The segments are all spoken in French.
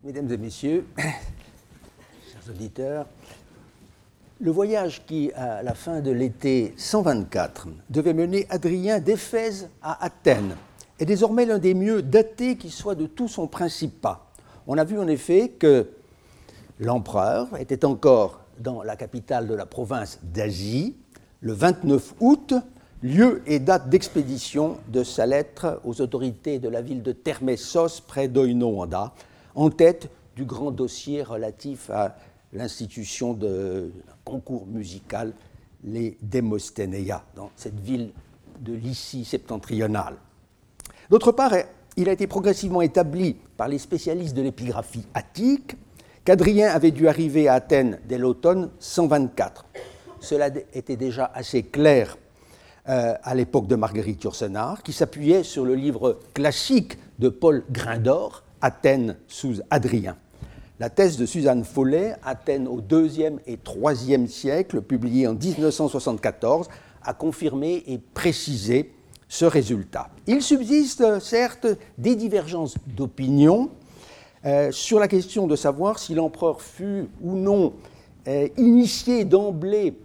Mesdames et messieurs, chers auditeurs, le voyage qui, à la fin de l'été 124, devait mener Hadrien d'Éphèse à Athènes est désormais l'un des mieux datés qui soit de tout son principat. On a vu en effet que l'empereur était encore dans la capitale de la province d'Asie, le 29 août, lieu et date d'expédition de sa lettre aux autorités de la ville de Thermessos, près d'Oinoanda, en tête du grand dossier relatif à l'institution d'un concours musical, les Démosthenéia, dans cette ville de Lycie septentrionale. D'autre part, il a été progressivement établi par les spécialistes de l'épigraphie attique qu'Hadrien avait dû arriver à Athènes dès l'automne 124. Cela était déjà assez clair à l'époque de Marguerite Yourcenar, qui s'appuyait sur le livre classique de Paul Grindor, Athènes sous Hadrien. La thèse de Suzanne Follet, Athènes au IIe et IIIe siècle, publiée en 1974, a confirmé et précisé ce résultat. Il subsiste certes des divergences d'opinion sur la question de savoir si l'empereur fut ou non initié d'emblée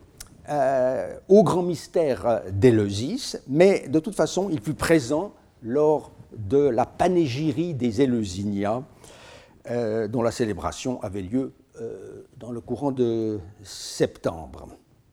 au grand mystère d'Éleusis, mais de toute façon, il fut présent lors de la panégyrie des Éleusinia, dont la célébration avait lieu dans le courant de septembre.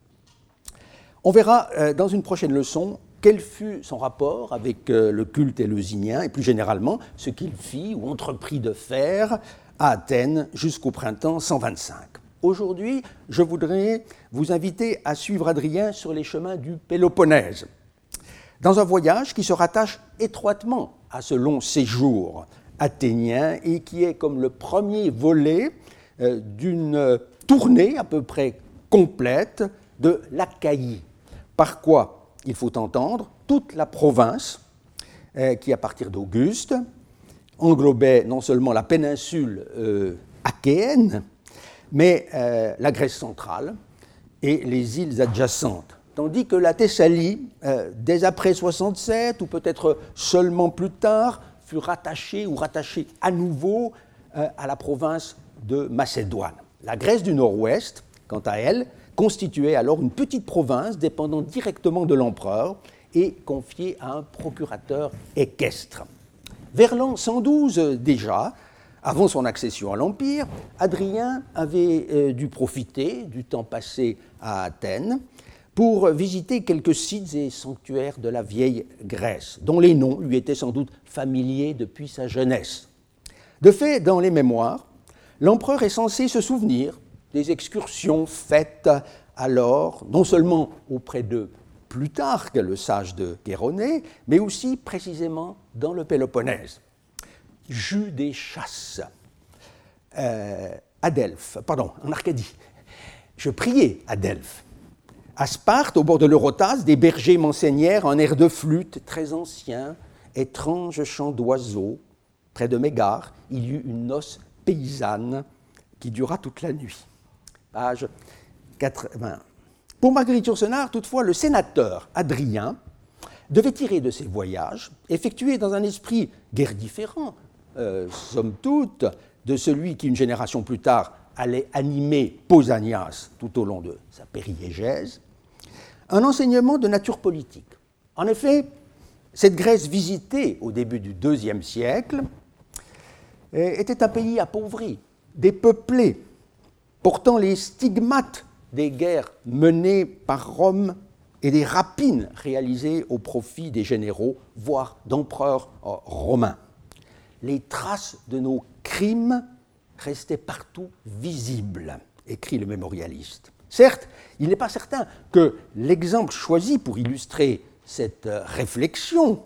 On verra dans une prochaine leçon quel fut son rapport avec le culte éleusinien et plus généralement ce qu'il fit ou entreprit de faire à Athènes jusqu'au printemps 125. Aujourd'hui, je voudrais vous inviter à suivre Hadrien sur les chemins du Péloponnèse, dans un voyage qui se rattache étroitement à ce long séjour athénien et qui est comme le premier volet d'une tournée à peu près complète de l'Achaïe. Par quoi il faut entendre toute la province qui, à partir d'Auguste, englobait non seulement la péninsule achéenne, mais la Grèce centrale et les îles adjacentes. Tandis que la Thessalie, dès après 67, ou peut-être seulement plus tard, fut rattachée à nouveau à la province de Macédoine. La Grèce du Nord-Ouest, quant à elle, constituait alors une petite province dépendant directement de l'empereur et confiée à un procurateur équestre. Vers l'an 112 déjà, avant son accession à l'Empire, Hadrien avait dû profiter du temps passé à Athènes pour visiter quelques sites et sanctuaires de la vieille Grèce, dont les noms lui étaient sans doute familiers depuis sa jeunesse. De fait, dans les mémoires, l'empereur est censé se souvenir des excursions faites alors, non seulement auprès de Plutarque, le sage de Chéronée, mais aussi précisément dans le Péloponnèse. J'eus des chasses à Delphes, en Arcadie. Je priais à Delphes. À Sparte, au bord de l'Eurotas, des bergers m'enseignèrent un air de flûte très ancien, étrange chant d'oiseaux. Près de Mégare, il y eut une noce paysanne qui dura toute la nuit. Page 80. Pour Marguerite Yourcenar, toutefois, le sénateur Hadrien devait tirer de ses voyages, effectués dans un esprit guère différent, somme toute, de celui qui, une génération plus tard, allait animer Pausanias tout au long de sa périégèse, un enseignement de nature politique. En effet, cette Grèce visitée au début du IIe siècle était un pays appauvri, dépeuplé, portant les stigmates des guerres menées par Rome et des rapines réalisées au profit des généraux, voire d'empereurs romains. Les traces de nos crimes restaient partout visibles, écrit le mémorialiste. Certes, il n'est pas certain que l'exemple choisi pour illustrer cette réflexion,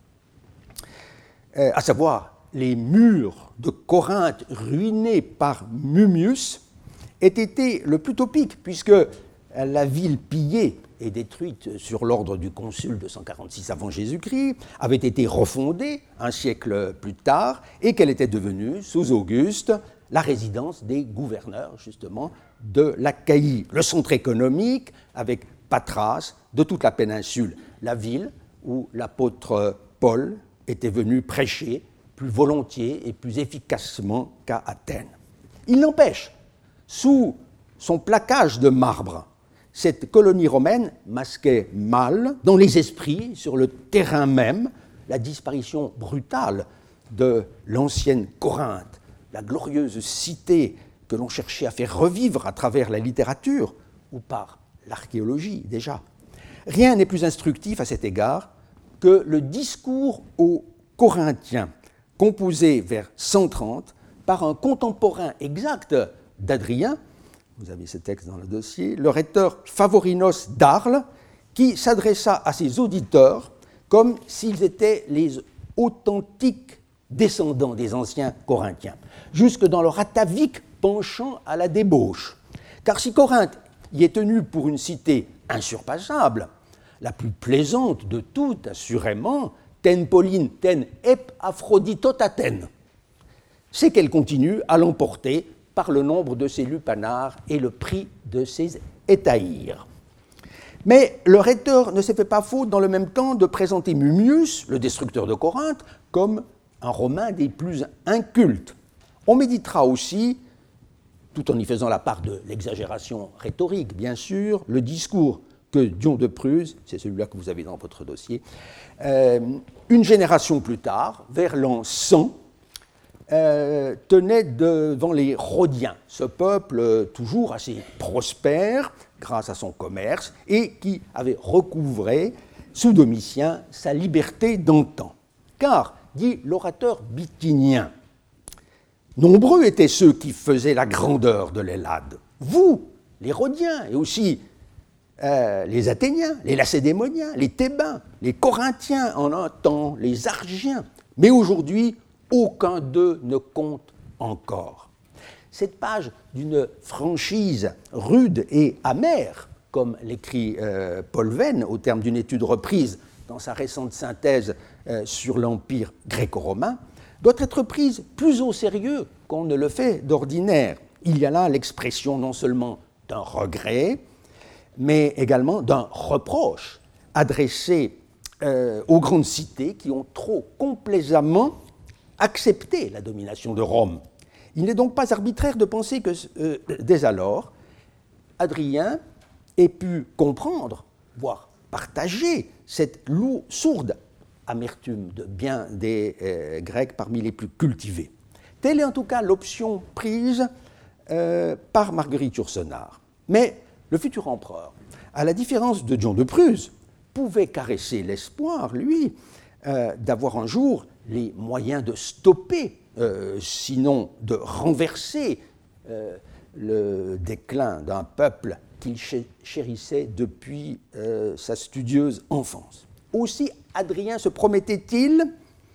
à savoir les murs de Corinthe ruinés par Mummius, ait été le plus topique, puisque la ville pillée et détruite sur l'ordre du consul de 146 avant Jésus-Christ avait été refondée un siècle plus tard et qu'elle était devenue, sous Auguste, la résidence des gouverneurs, justement, de l'Achaïe, le centre économique, avec Patras, de toute la péninsule, la ville où l'apôtre Paul était venu prêcher plus volontiers et plus efficacement qu'à Athènes. Il n'empêche, sous son plaquage de marbre, cette colonie romaine masquait mal, dans les esprits, sur le terrain même, la disparition brutale de l'ancienne Corinthe, la glorieuse cité que l'on cherchait à faire revivre à travers la littérature ou par l'archéologie déjà. Rien n'est plus instructif à cet égard que le discours aux Corinthiens, composé vers 130 par un contemporain exact d'Adrien, vous avez ce texte dans le dossier, le rhéteur Favorinos d'Arles, qui s'adressa à ses auditeurs comme s'ils étaient les authentiques descendants des anciens Corinthiens, jusque dans leur atavique penchant à la débauche. Car si Corinthe y est tenue pour une cité insurpassable, la plus plaisante de toutes, assurément, ten Pauline, ten ep Aphroditot Athènes, c'est qu'elle continue à l'emporter par le nombre de ses lupanars et le prix de ses hétaïres. Mais le rhéteur ne s'est fait pas faute dans le même temps de présenter Mummius, le destructeur de Corinthe, comme un Romain des plus incultes. On méditera aussi, tout en y faisant la part de l'exagération rhétorique, bien sûr, le discours que Dion de Prusse, c'est celui-là que vous avez dans votre dossier, une génération plus tard, vers l'an 100, tenait devant les Rhodiens, ce peuple toujours assez prospère grâce à son commerce et qui avait recouvré sous Domitien sa liberté d'antan. Car, dit l'orateur bitynien, nombreux étaient ceux qui faisaient la grandeur de l'Hellade. Vous, les Rhodiens, et aussi les Athéniens, les Lacédémoniens, les Thébains, les Corinthiens en un temps, les Argiens. Mais aujourd'hui, aucun d'eux ne compte encore. Cette page d'une franchise rude et amère, comme l'écrit Paul Venn au terme d'une étude reprise dans sa récente synthèse sur l'Empire gréco-romain, doit être prise plus au sérieux qu'on ne le fait d'ordinaire. Il y a là l'expression non seulement d'un regret, mais également d'un reproche adressé aux grandes cités qui ont trop complaisamment accepté la domination de Rome. Il n'est donc pas arbitraire de penser que dès alors, Adrien ait pu comprendre, voire partager cette sourde amertume de bien des Grecs parmi les plus cultivés. Telle est en tout cas l'option prise par Marguerite Yourcenar. Mais le futur empereur, à la différence de Dion de Prusse, pouvait caresser l'espoir, lui, d'avoir un jour les moyens de stopper, sinon de renverser le déclin d'un peuple qu'il chérissait depuis sa studieuse enfance. Aussi, Adrien se promettait-il,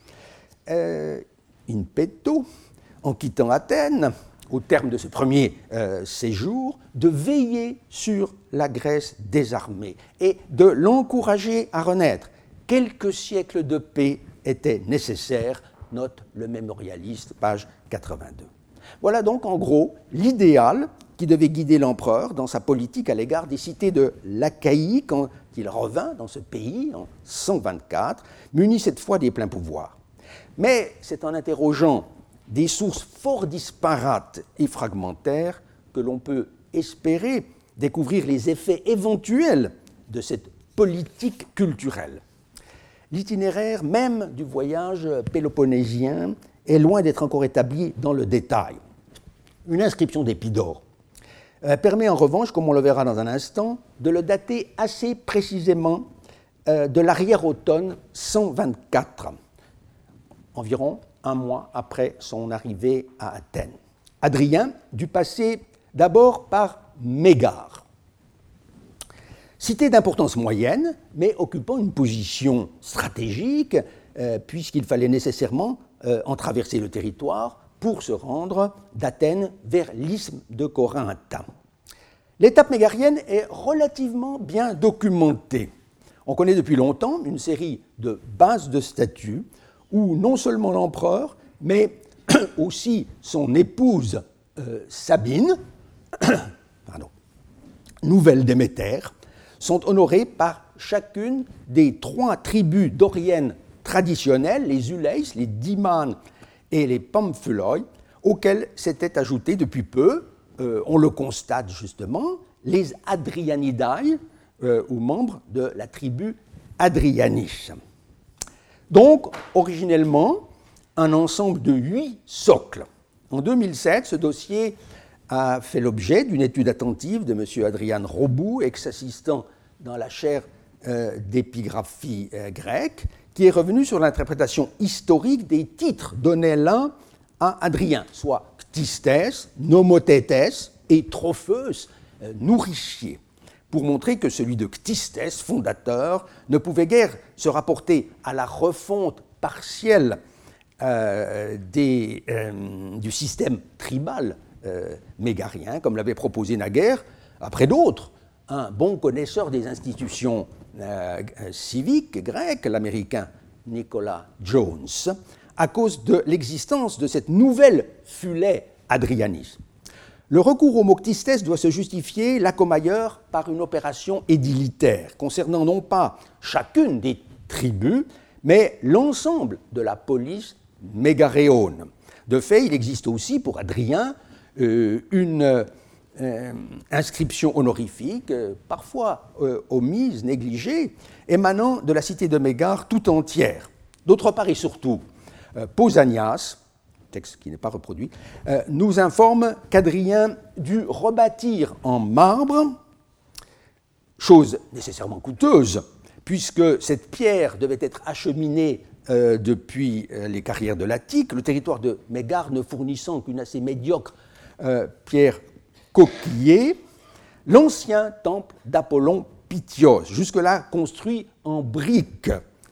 in petto, en quittant Athènes, au terme de ce premier séjour, de veiller sur la Grèce désarmée et de l'encourager à renaître. Quelques siècles de paix étaient nécessaires, note le mémorialiste, page 82. Voilà donc en gros l'idéal qui devait guider l'empereur dans sa politique à l'égard des cités de l'Achaïe quand il revint dans ce pays en 124, muni cette fois des pleins pouvoirs. Mais c'est en interrogeant des sources fort disparates et fragmentaires que l'on peut espérer découvrir les effets éventuels de cette politique culturelle. L'itinéraire même du voyage péloponnésien est loin d'être encore établi dans le détail. Une inscription d'Épidore permet en revanche, comme on le verra dans un instant, de le dater assez précisément de l'arrière-automne 124, environ un mois après son arrivée à Athènes. Adrien dut passer d'abord par Mégare, cité d'importance moyenne, mais occupant une position stratégique, puisqu'il fallait nécessairement en traverser le territoire pour se rendre d'Athènes vers l'isthme de Corinthe. L'étape mégarienne est relativement bien documentée. On connaît depuis longtemps une série de bases de statuts où non seulement l'empereur, mais aussi son épouse Sabine, nouvelle Déméter, sont honorés par chacune des 3 tribus doriennes traditionnelles, les Uleis, les Dimans et les pamphuloi, auxquels s'étaient ajoutés depuis peu, on le constate justement, les Adrianidae, ou membres de la tribu Adrianis. Donc, originellement, un ensemble de 8 socles. En 2007, ce dossier a fait l'objet d'une étude attentive de M. Adrian Roboux, ex-assistant dans la chaire d'épigraphie grecque, qui est revenu sur l'interprétation historique des titres donnés l'un à Adrien, soit Ctistes, Nomotétes et Tropheus, nourricier, pour montrer que celui de Ctistes, fondateur, ne pouvait guère se rapporter à la refonte partielle du système tribal mégarien, comme l'avait proposé naguère, après d'autres, un bon connaisseur des institutions civiques grecques, l'américain Nicolas Jones, à cause de l'existence de cette nouvelle Phulée Adrianis. Le recours au mot Ctistes doit se justifier, là comme ailleurs, par une opération édilitaire, concernant non pas chacune des tribus, mais l'ensemble de la police mégaréone. De fait, il existe aussi pour Adrien une inscription honorifique, parfois omise, négligée, émanant de la cité de Mégare tout entière. D'autre part et surtout, Pausanias, texte qui n'est pas reproduit, nous informe qu'Adrien dut rebâtir en marbre, chose nécessairement coûteuse, puisque cette pierre devait être acheminée depuis les carrières de l'Attique, le territoire de Mégare ne fournissant qu'une assez médiocre pierre coquillée, l'ancien temple d'Apollon Pythios, jusque-là construit en briques,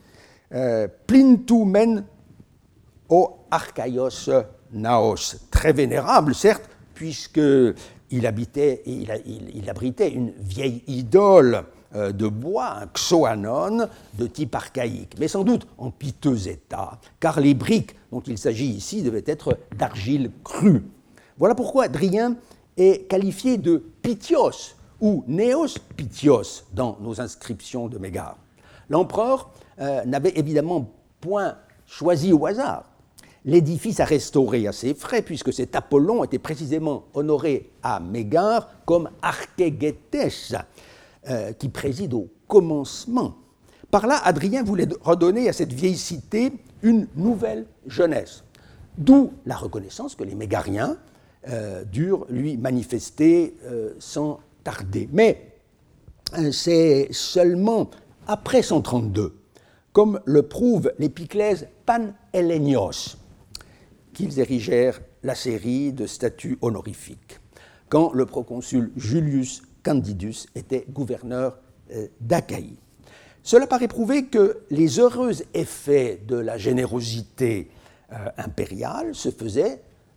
plintumen o archaios naos, très vénérable certes, puisqu'il abritait une vieille idole de bois, un xoanon de type archaïque, mais sans doute en piteux état, car les briques dont il s'agit ici devaient être d'argile crue. Voilà pourquoi Adrien est qualifié de Pythios ou Néos Pythios dans nos inscriptions de Mégare. L'empereur n'avait évidemment point choisi au hasard l'édifice à restaurer à ses frais, puisque cet Apollon était précisément honoré à Mégare comme archégétès, qui préside au commencement. Par là, Adrien voulait redonner à cette vieille cité une nouvelle jeunesse, d'où la reconnaissance que les Mégariens durent lui manifester sans tarder. Mais c'est seulement après 132, comme le prouve l'épiclèse Pan-Hellénios, qu'ils érigèrent la série de statues honorifiques, quand le proconsul Julius Candidus était gouverneur d'Achaïe. Cela paraît prouver que les heureux effets de la générosité impériale se faisaient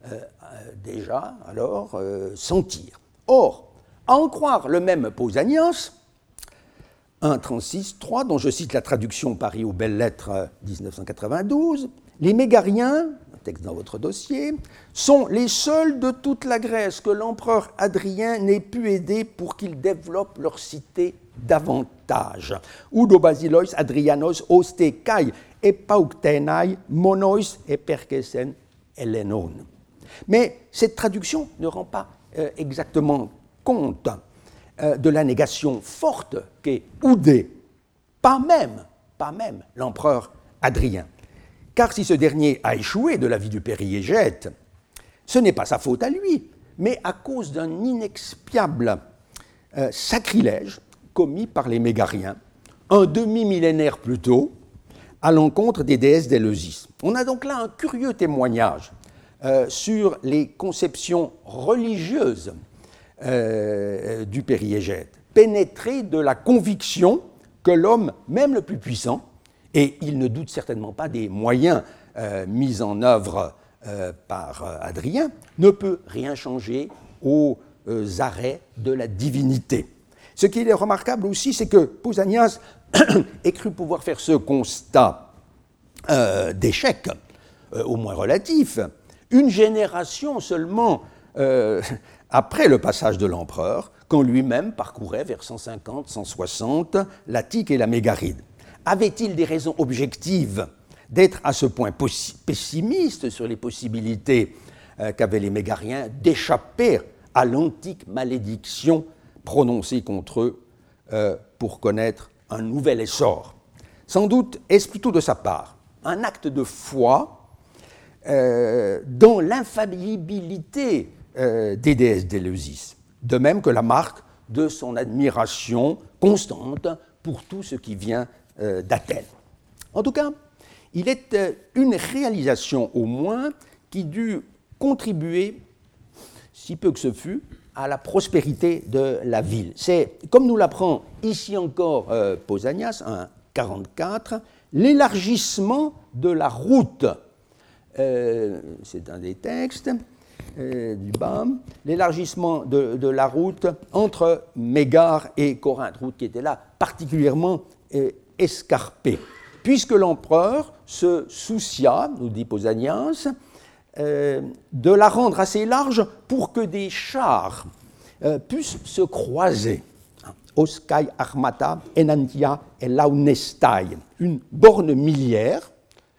déjà alors sentir. Or, à en croire le même Pausanias, 1.36.3, dont je cite la traduction Paris aux Belles Lettres 1992, les Mégariens, un texte dans votre dossier, sont les seuls de toute la Grèce que l'empereur Adrien n'ait pu aider pour qu'ils développent leur cité davantage. Udo basilois Adrianos oste kai epauktenai monois eperkesen elenon. Mais cette traduction ne rend pas exactement compte de la négation forte qu'est Oudé, pas même l'empereur Adrien. Car si ce dernier a échoué de la vie du périégète, ce n'est pas sa faute à lui, mais à cause d'un inexpiable sacrilège commis par les Mégariens, un demi-millénaire plus tôt, à l'encontre des déesses d'Éleusis. On a donc là un curieux témoignage sur les conceptions religieuses du périégète, pénétré de la conviction que l'homme, même le plus puissant, et il ne doute certainement pas des moyens mis en œuvre par Adrien, ne peut rien changer aux arrêts de la divinité. Ce qui est remarquable aussi, c'est que Pausanias ait cru pouvoir faire ce constat d'échec, au moins relatif, une génération seulement après le passage de l'empereur, quand lui-même parcourait vers 150-160 l'Attique et la Mégaride. Avait-il des raisons objectives d'être à ce point pessimiste sur les possibilités qu'avaient les Mégariens d'échapper à l'antique malédiction prononcée contre eux pour connaître un nouvel essor. Sans doute est-ce plutôt de sa part un acte de foi dans l'infaillibilité des déesses d'Éleusis, de même que la marque de son admiration constante pour tout ce qui vient d'Athènes. En tout cas, il est une réalisation au moins qui dut contribuer, si peu que ce fût, à la prospérité de la ville. C'est, comme nous l'apprend ici encore Pausanias, en 44, l'élargissement de la route, c'est un des textes du BAM, l'élargissement de la route entre Mégare et Corinthe, route qui était là particulièrement escarpée, puisque l'empereur se soucia, nous dit Pausanias, de la rendre assez large pour que des chars puissent se croiser. Oskai armata enantia et launestai, une borne milliaire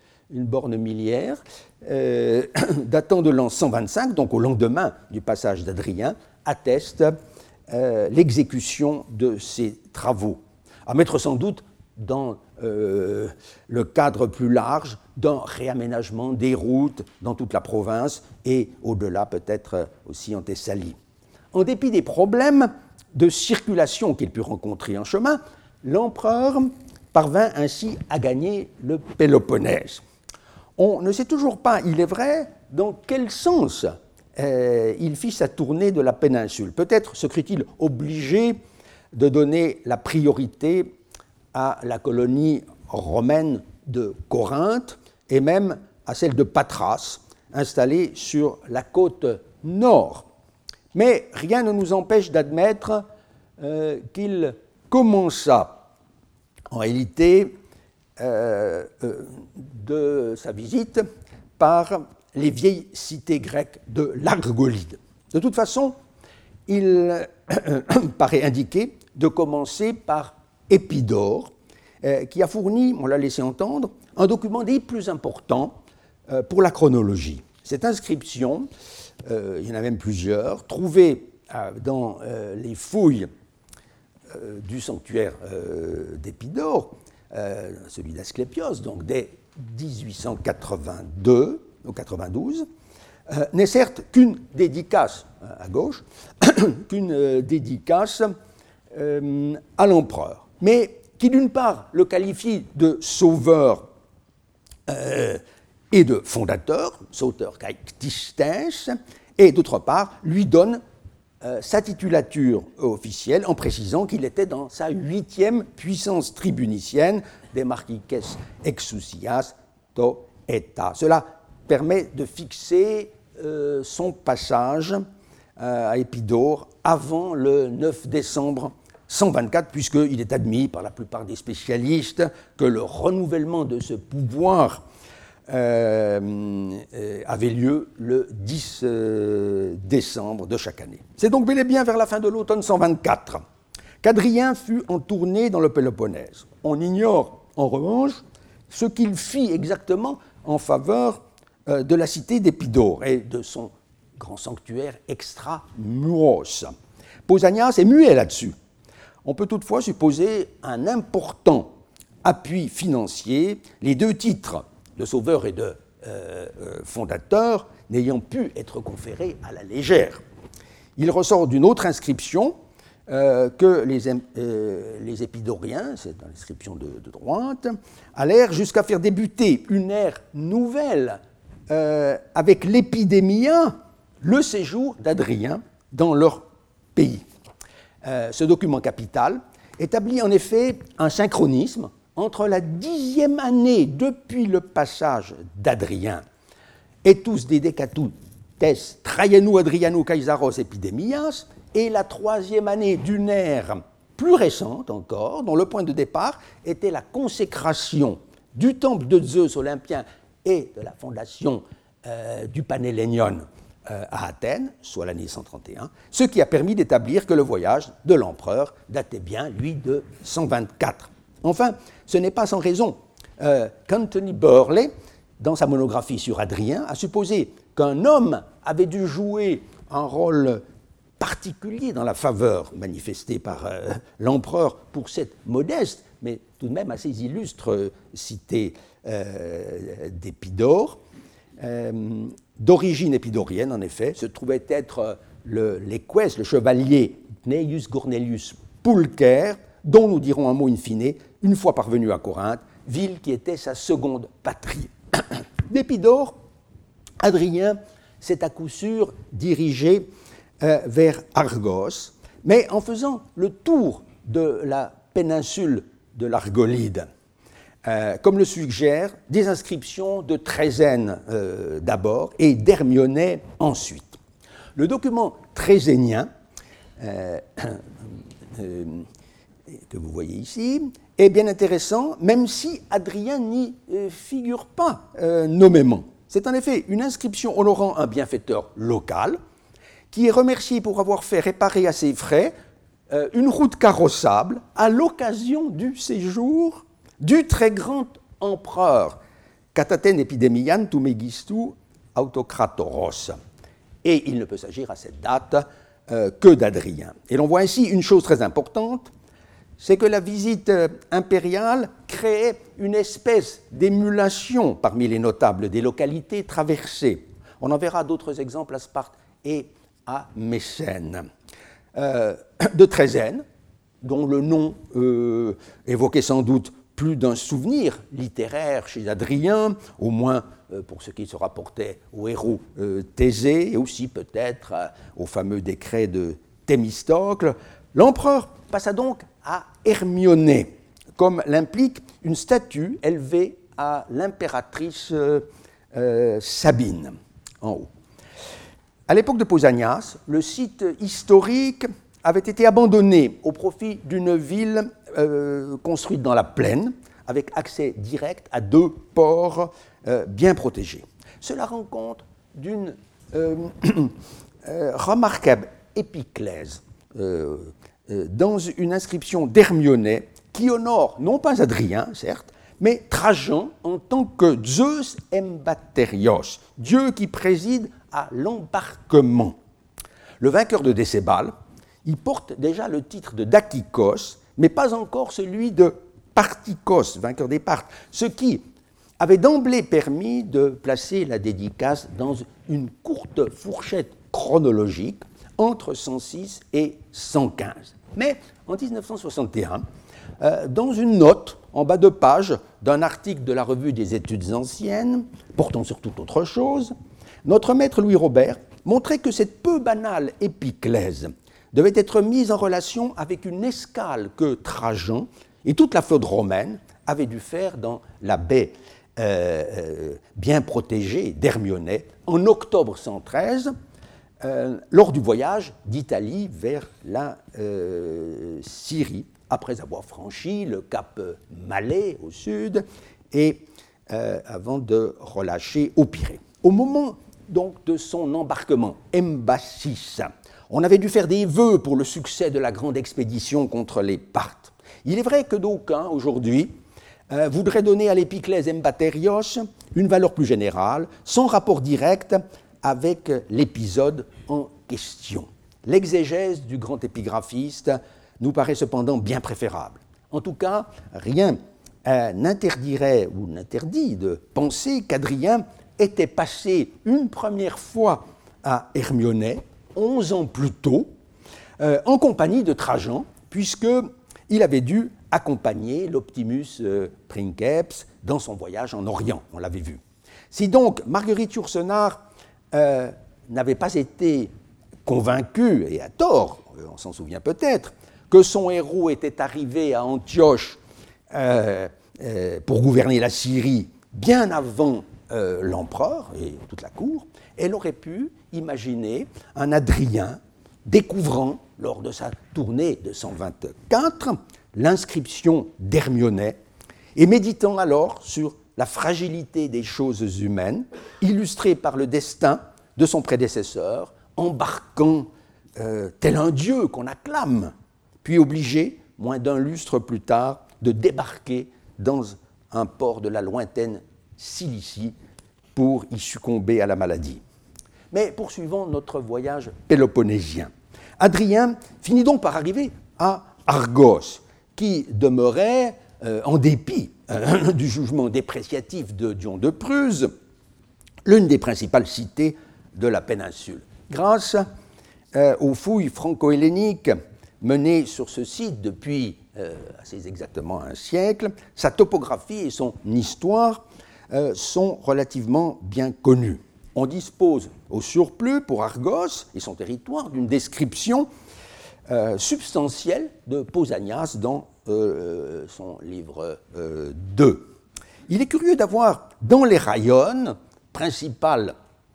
datant de l'an 125, donc au lendemain du passage d'Adrien, atteste l'exécution de ces travaux, à mettre sans doute dans le cadre plus large d'un réaménagement des routes dans toute la province et au-delà peut-être aussi en Thessalie. En dépit des problèmes de circulation qu'il put rencontrer en chemin, l'empereur parvint ainsi à gagner le Péloponnèse. On ne sait toujours pas, il est vrai, dans quel sens il fit sa tournée de la péninsule. Peut-être se crut-il obligé de donner la priorité à la colonie romaine de Corinthe et même à celle de Patras, installée sur la côte nord. Mais rien ne nous empêche d'admettre qu'il commença en réalité de sa visite par les vieilles cités grecques de l'Argolide. De toute façon, il paraît indiqué de commencer par Épidore, qui a fourni, on l'a laissé entendre, un document des plus importants pour la chronologie. Cette inscription, il y en a même plusieurs, trouvée dans les fouilles du sanctuaire d'Épidore, celui d'Asclépios, donc dès 1882 ou 92, n'est certes qu'une dédicace, à gauche, qu'une dédicace à l'empereur, mais qui d'une part le qualifie de sauveur et de fondateur, sauteur kai ktistes, et d'autre part lui donne sa titulature officielle en précisant qu'il était dans sa 8e puissance tribunicienne, des marquiques exousias to eta. Cela permet de fixer son passage à Épidore avant le 9 décembre 124, puisqu'il est admis par la plupart des spécialistes que le renouvellement de ce pouvoir avait lieu le 10 décembre de chaque année. C'est donc bel et bien vers la fin de l'automne 124 qu'Adrien fut en tournée dans le Péloponnèse. On ignore en revanche ce qu'il fit exactement en faveur de la cité d'Épidore et de son grand sanctuaire extra-muros. Pausanias est muet là-dessus. On peut toutefois supposer un important appui financier, les deux titres de sauveur et de fondateur n'ayant pu être conférés à la légère. Il ressort d'une autre inscription que les Épidoriens, c'est dans l'inscription de droite, allèrent jusqu'à faire débuter une ère nouvelle avec l'épidémia, le séjour d'Adrien dans leur pays. Ce document capital établit en effet un synchronisme entre la 10e année depuis le passage d'Adrien et tous dedicatutes Traianu Adrianu Caesaros Epidemias et la 3e année d'une ère plus récente encore, dont le point de départ était la consécration du temple de Zeus olympien et de la fondation du Panhellénion à Athènes, soit l'année 131, ce qui a permis d'établir que le voyage de l'empereur datait bien, lui, de 124. Enfin, ce n'est pas sans raison qu'Anthony Burley, dans sa monographie sur Hadrien, a supposé qu'un homme avait dû jouer un rôle particulier dans la faveur manifestée par l'empereur pour cette modeste, mais tout de même assez illustre cité d'Épidore. D'origine épidorienne, en effet, se trouvait être l'équestre, le chevalier Cneius Cornelius Pulcher, dont nous dirons un mot in fine, une fois parvenu à Corinthe, ville qui était sa seconde patrie. D'Épidore, Hadrien s'est à coup sûr dirigé vers Argos, mais en faisant le tour de la péninsule de l'Argolide, comme le suggèrent des inscriptions de Trézène d'abord et d'Hermionais ensuite. Le document trézénien, que vous voyez ici, est bien intéressant, même si Hadrien n'y figure pas nommément. C'est en effet une inscription honorant un bienfaiteur local qui est remercié pour avoir fait réparer à ses frais une route carrossable à l'occasion du séjour du très grand empereur Kataten epidemian tu megistou autokratoros. Et il ne peut s'agir à cette date que d'Hadrien. Et l'on voit ainsi une chose très importante, c'est que la visite impériale créait une espèce d'émulation parmi les notables des localités traversées. On en verra d'autres exemples à Sparte et à Mécène. De Trézène, dont le nom évoquait sans doute plus d'un souvenir littéraire chez Hadrien, au moins pour ce qui se rapportait au héros Thésée, et aussi peut-être au fameux décret de Thémistocle, l'empereur passa donc à Hermionée, comme l'implique une statue élevée à l'impératrice Sabine, en haut. À l'époque de Pausanias, le site historique avait été abandonné au profit d'une ville construite dans la plaine, avec accès direct à 2 ports bien protégés. Cela rend compte d'une remarquable épiclèse dans une inscription d'Hermionais qui honore non pas Hadrien, certes, mais Trajan en tant que Zeus Embaterios, Dieu qui préside à l'embarquement. Le vainqueur de Décébal, il porte déjà le titre de Dacikos, mais pas encore celui de Partikos, vainqueur des Parthes, ce qui avait d'emblée permis de placer la dédicace dans une courte fourchette chronologique entre 106 et 115. Mais en 1961, dans une note en bas de page d'un article de la Revue des études anciennes, portant sur toute autre chose, notre maître Louis Robert montrait que cette peu banale épiclèse devait être mise en relation avec une escale que Trajan et toute la flotte romaine avaient dû faire dans la baie bien protégée d'Hermionais en octobre 113, lors du voyage d'Italie vers la Syrie, après avoir franchi le cap Malais au sud et avant de relâcher au Pirée. Au moment donc de son embarquement, Mbassis, on avait dû faire des vœux pour le succès de la grande expédition contre les Parthes. Il est vrai que d'aucuns, aujourd'hui, voudraient donner à l'épiclèse Embaterios une valeur plus générale, sans rapport direct avec l'épisode en question. L'exégèse du grand épigraphiste nous paraît cependant bien préférable. En tout cas, rien n'interdirait ou n'interdit de penser qu'Hadrien était passé une première fois à Hermionais, 11 ans plus tôt, en compagnie de Trajan, puisqu'il avait dû accompagner l'Optimus Princeps dans son voyage en Orient, on l'avait vu. Si donc Marguerite Yourcenar n'avait pas été convaincue, et à tort, on s'en souvient peut-être, que son héros était arrivé à Antioche pour gouverner la Syrie bien avant l'empereur et toute la cour, elle aurait pu imaginer un Hadrien découvrant, lors de sa tournée de 124, l'inscription d'Hermionais et méditant alors sur la fragilité des choses humaines, illustrée par le destin de son prédécesseur, embarquant tel un dieu qu'on acclame, puis obligé, moins d'un lustre plus tard, de débarquer dans un port de la lointaine Cilicie pour y succomber à la maladie. Mais poursuivons notre voyage péloponnésien. Adrien finit donc par arriver à Argos, qui demeurait, en dépit du jugement dépréciatif de Dion de Prusse, l'une des principales cités de la péninsule. Grâce aux fouilles franco-helléniques menées sur ce site depuis assez exactement un siècle, sa topographie et son histoire sont relativement bien connues. On dispose au surplus pour Argos et son territoire d'une description substantielle de Pausanias dans son livre 2. Il est curieux d'avoir dans les raïons principal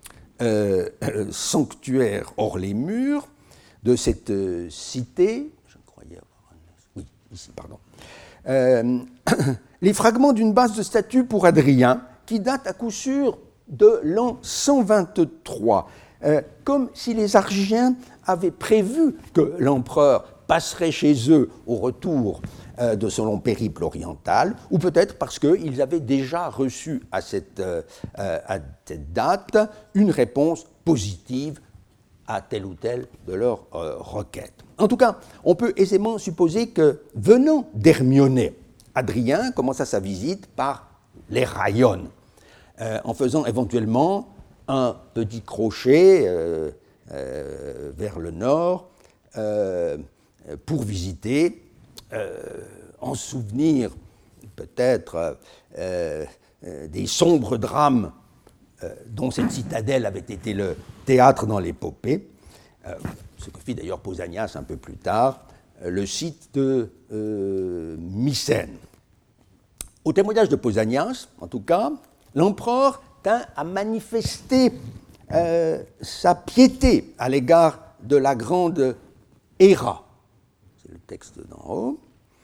sanctuaire hors les murs de cette cité, je croyais avoir oui, ici, pardon, les fragments d'une base de statue pour Adrien qui date à coup sûr de l'an 123, comme si les Argiens avaient prévu que l'empereur passerait chez eux au retour de son long périple oriental, ou peut-être parce qu'ils avaient déjà reçu à cette date une réponse positive à telle ou telle de leurs requêtes. En tout cas, on peut aisément supposer que, venant d'Hermionée, Adrien commença sa visite par les raïons, en faisant éventuellement un petit crochet vers le nord pour visiter, en souvenir peut-être des sombres drames dont cette citadelle avait été le théâtre dans l'épopée, ce que fit d'ailleurs Pausanias un peu plus tard, le site de Mycène. Au témoignage de Pausanias, en tout cas, l'empereur tint à manifester sa piété à l'égard de la grande Héra. C'est le texte d'en haut.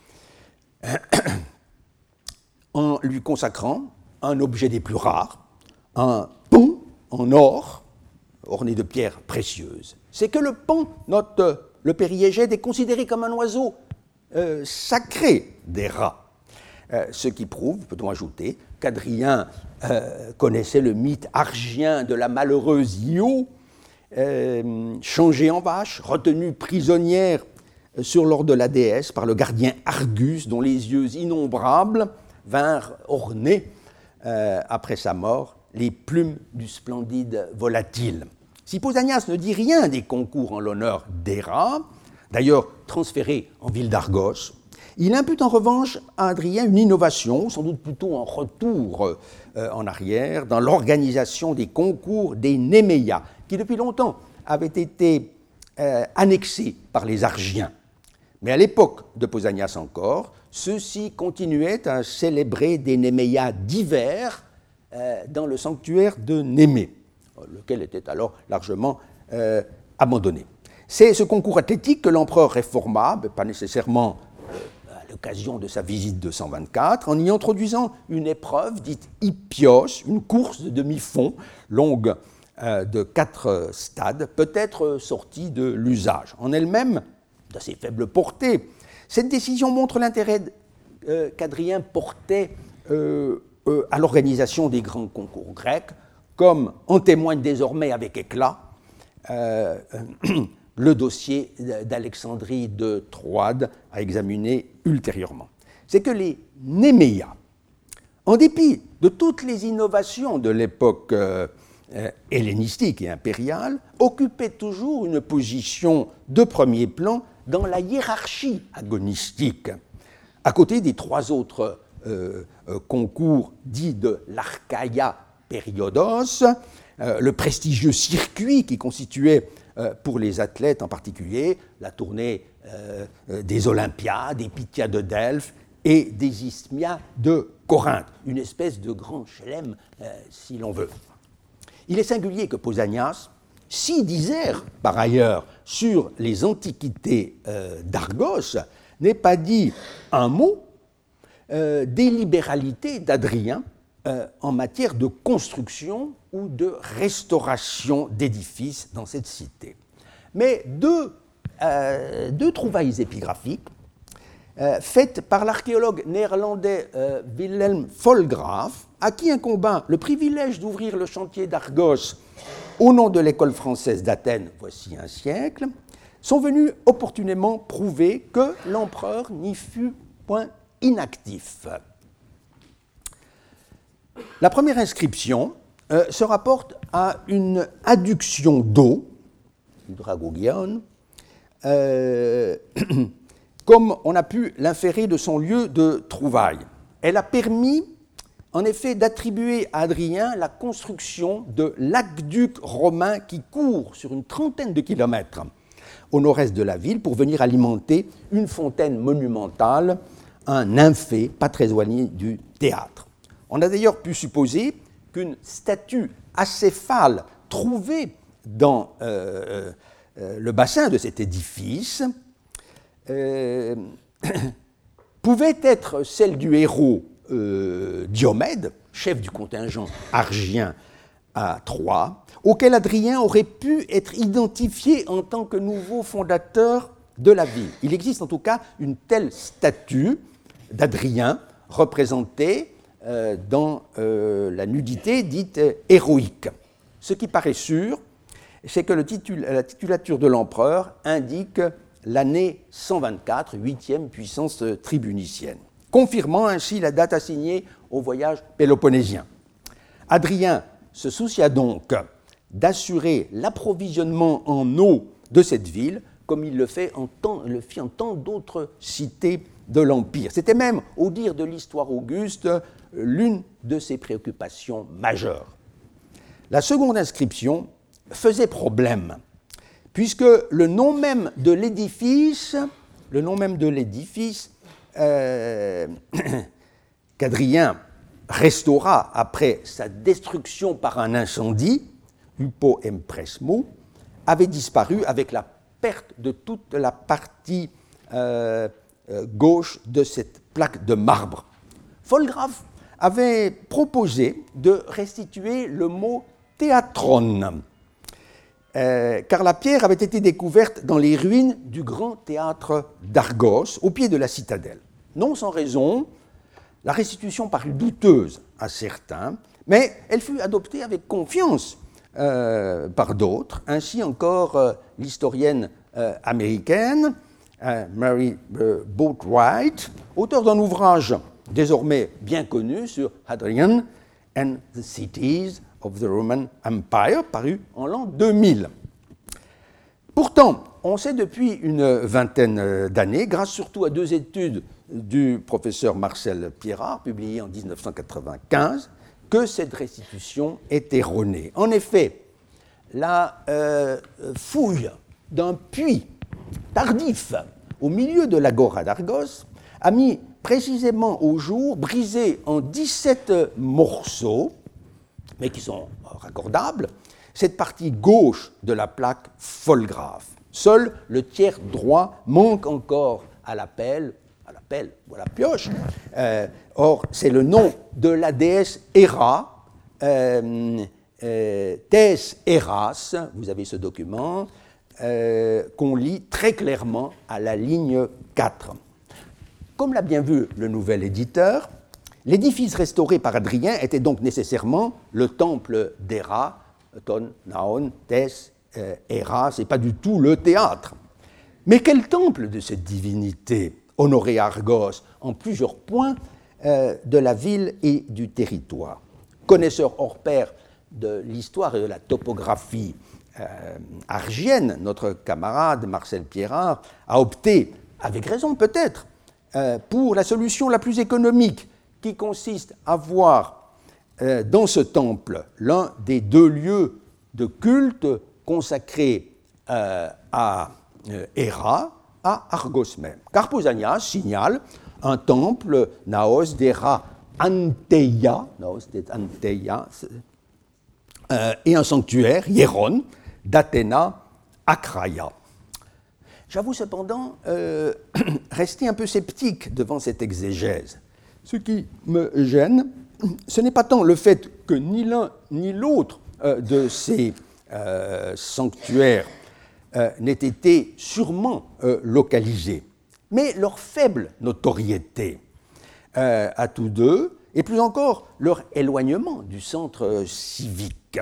En lui consacrant un objet des plus rares, un pont en or, orné de pierres précieuses. C'est que le pont, note le Périégède, est considéré comme un oiseau sacré d'Héra. Ce qui prouve, peut-on ajouter, qu'Adrien connaissait le mythe argien de la malheureuse Io, changée en vache, retenue prisonnière sur l'ordre de la déesse par le gardien Argus, dont les yeux innombrables vinrent orner, après sa mort, les plumes du splendide volatile. Si Pausanias ne dit rien des concours en l'honneur d'Héra, d'ailleurs transféré en ville d'Argos, il impute en revanche à Adrien une innovation, sans doute plutôt un retour en arrière, dans l'organisation des concours des Néméias, qui depuis longtemps avaient été annexés par les Argiens. Mais à l'époque de Pausanias encore, ceux-ci continuaient à célébrer des Néméias divers dans le sanctuaire de Némée, lequel était alors largement abandonné. C'est ce concours athlétique que l'empereur réforma, pas nécessairement à l'occasion de sa visite de 124, en y introduisant une épreuve dite hippios, une course de demi-fond longue de 4 stades, peut-être sortie de l'usage. En elle-même, d'assez faible portée, cette décision montre l'intérêt qu'Adrien portait à l'organisation des grands concours grecs, comme en témoigne désormais avec éclat le dossier d'Alexandrie de Troade à examiner ultérieurement. C'est que les Néméias, en dépit de toutes les innovations de l'époque hellénistique et impériale, occupaient toujours une position de premier plan dans la hiérarchie agonistique, à côté des 3 autres concours dits de l'Archaia Periodos, le prestigieux circuit qui constituait pour les athlètes en particulier la tournée des Olympiades, des Pythias de Delphes et des Isthmias de Corinthe, une espèce de grand chelem si l'on veut. Il est singulier que Pausanias, si disert par ailleurs sur les antiquités d'Argos, n'ait pas dit un mot des libéralités d'Adrien en matière de construction ou de restauration d'édifices dans cette cité. Mais deux trouvailles épigraphiques faite par l'archéologue néerlandais Wilhelm Vollgraaf, à qui incomba le privilège d'ouvrir le chantier d'Argos au nom de l'école française d'Athènes, voici un siècle, sont venus opportunément prouver que l'empereur n'y fut point inactif. La première inscription se rapporte à une adduction d'eau, du Dragogion, comme on a pu l'inférer de son lieu de trouvaille. Elle a permis, en effet, d'attribuer à Hadrien la construction de l'aqueduc romain qui court sur une trentaine de kilomètres au nord-est de la ville pour venir alimenter une fontaine monumentale, un nymphée pas très éloigné du théâtre. On a d'ailleurs pu supposer qu'une statue acéphale trouvée dans le bassin de cet édifice pouvait être celle du héros Diomède, chef du contingent argien à Troie, auquel Hadrien aurait pu être identifié en tant que nouveau fondateur de la ville. Il existe en tout cas une telle statue d'Hadrien représentée dans la nudité dite héroïque. Ce qui paraît sûr, c'est que la titulature de l'empereur indique l'année 124, 8e puissance tribunicienne, confirmant ainsi la date assignée au voyage péloponnésien. Hadrien se soucia donc d'assurer l'approvisionnement en eau de cette ville, comme il le fit en tant d'autres cités de l'Empire. C'était même, au dire de l'histoire auguste, l'une de ses préoccupations majeures. La seconde inscription faisait problème, puisque le nom même de l'édifice qu'Hadrien restaura après sa destruction par un incendie, Hypo Empresmo, avait disparu avec la perte de toute la partie gauche de cette plaque de marbre. Vollgraaf avait proposé de restituer le mot théatron, car la pierre avait été découverte dans les ruines du grand théâtre d'Argos, au pied de la citadelle. Non sans raison, la restitution parut douteuse à certains, mais elle fut adoptée avec confiance par d'autres. Ainsi encore, l'historienne américaine Mary Boatwright, auteure d'un ouvrage désormais bien connu sur Hadrian and the Cities of the Roman Empire, paru en l'an 2000. Pourtant, on sait depuis une vingtaine d'années, grâce surtout à deux études du professeur Marcel Pierrard, publiées en 1995, que cette restitution est erronée. En effet, la fouille d'un puits tardif au milieu de l'agora d'Argos a mis précisément au jour, brisé en 17 morceaux, mais qui sont raccordables, cette partie gauche de la plaque Vollgraaf. Seul le tiers droit manque encore à la pelle ou à la pioche. Or, c'est le nom de la déesse Héra, Thès Héras, vous avez ce document, qu'on lit très clairement à la ligne 4. Comme l'a bien vu le nouvel éditeur, l'édifice restauré par Hadrien était donc nécessairement le temple d'Héra, Ton, Naon, Thès, Héra, c'est pas du tout le théâtre. Mais quel temple de cette divinité honorait Argos en plusieurs points de la ville et du territoire? Connaisseur hors pair de l'histoire et de la topographie argienne, notre camarade Marcel Pierrard a opté, avec raison peut-être, pour la solution la plus économique, qui consiste à voir dans ce temple l'un des deux lieux de culte consacrés à Héra, à Argos même. Car Pausanias signale un temple, Naos d'Héra Anteia, et un sanctuaire, Hieron, d'Athéna Acraia. J'avoue cependant rester un peu sceptique devant cette exégèse. Ce qui me gêne, ce n'est pas tant le fait que ni l'un ni l'autre de ces sanctuaires n'ait été sûrement localisé, mais leur faible notoriété à tous deux, et plus encore leur éloignement du centre civique.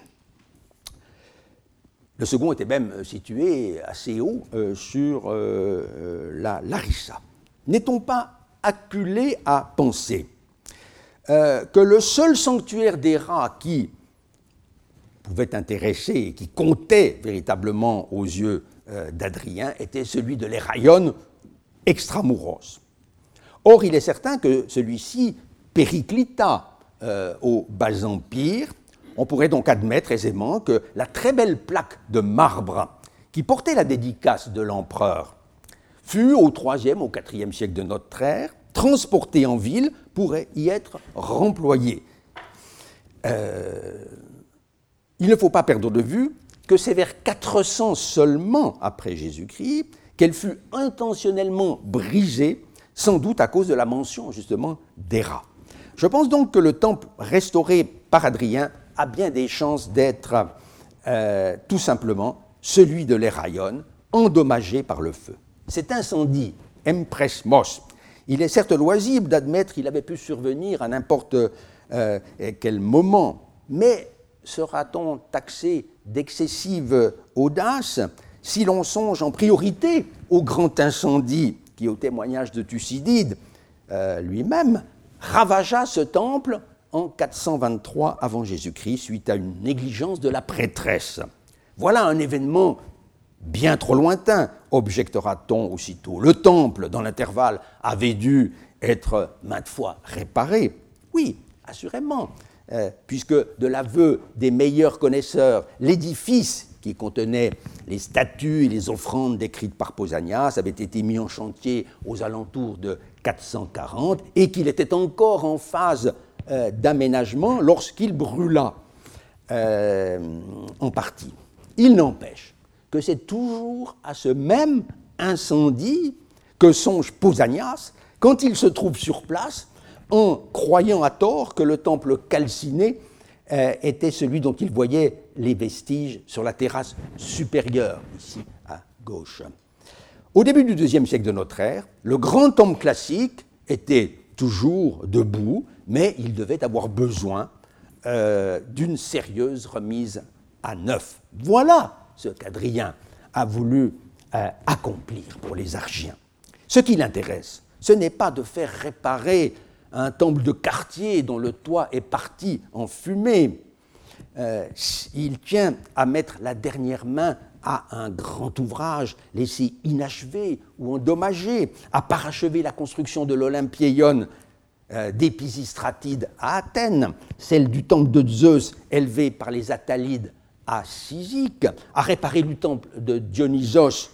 Le second était même situé assez haut sur la Larissa. N'est-on pas acculé à penser que le seul sanctuaire des rats qui pouvait intéresser et qui comptait véritablement aux yeux d'Adrien était celui de l'Héraïon extramuros. Or, il est certain que celui-ci périclita au Bas Empire. On pourrait donc admettre aisément que la très belle plaque de marbre qui portait la dédicace de l'empereur fut au IIIe, au IVe siècle de notre ère, transportée en ville pour y être remployée. Il ne faut pas perdre de vue que c'est vers 400 seulement après Jésus-Christ qu'elle fut intentionnellement brisée, sans doute à cause de la mention justement des rats. Je pense donc que le temple restauré par Adrien a bien des chances d'être tout simplement celui de l'Héraïon, endommagé par le feu. Cet incendie, empresmos, il est certes loisible d'admettre qu'il avait pu survenir à n'importe quel moment, mais sera-t-on taxé d'excessive audace si l'on songe en priorité au grand incendie qui, au témoignage de Thucydide lui-même, ravagea ce temple en 423 avant Jésus-Christ suite à une négligence de la prêtresse. Voilà un événement bien trop lointain, objectera-t-on aussitôt. Le temple, dans l'intervalle, avait dû être maintes fois réparé. Oui, assurément, puisque de l'aveu des meilleurs connaisseurs, l'édifice qui contenait les statues et les offrandes décrites par Pausanias avait été mis en chantier aux alentours de 440 et qu'il était encore en phase d'aménagement lorsqu'il brûla en partie. Il n'empêche que c'est toujours à ce même incendie que songe Pausanias quand il se trouve sur place en croyant à tort que le temple calciné était celui dont il voyait les vestiges sur la terrasse supérieure, ici à gauche. Au début du IIe siècle de notre ère, le grand temple classique était toujours debout, mais il devait avoir besoin d'une sérieuse remise à neuf. Voilà ce qu'Adrien a voulu accomplir pour les Argiens. Ce qui l'intéresse, ce n'est pas de faire réparer un temple de quartier dont le toit est parti en fumée. Il tient à mettre la dernière main à un grand ouvrage laissé inachevé ou endommagé, à parachever la construction de l'Olympieion des Pisistratides à Athènes, celle du temple de Zeus élevé par les Attalides à Cyzique, à réparer le temple de Dionysos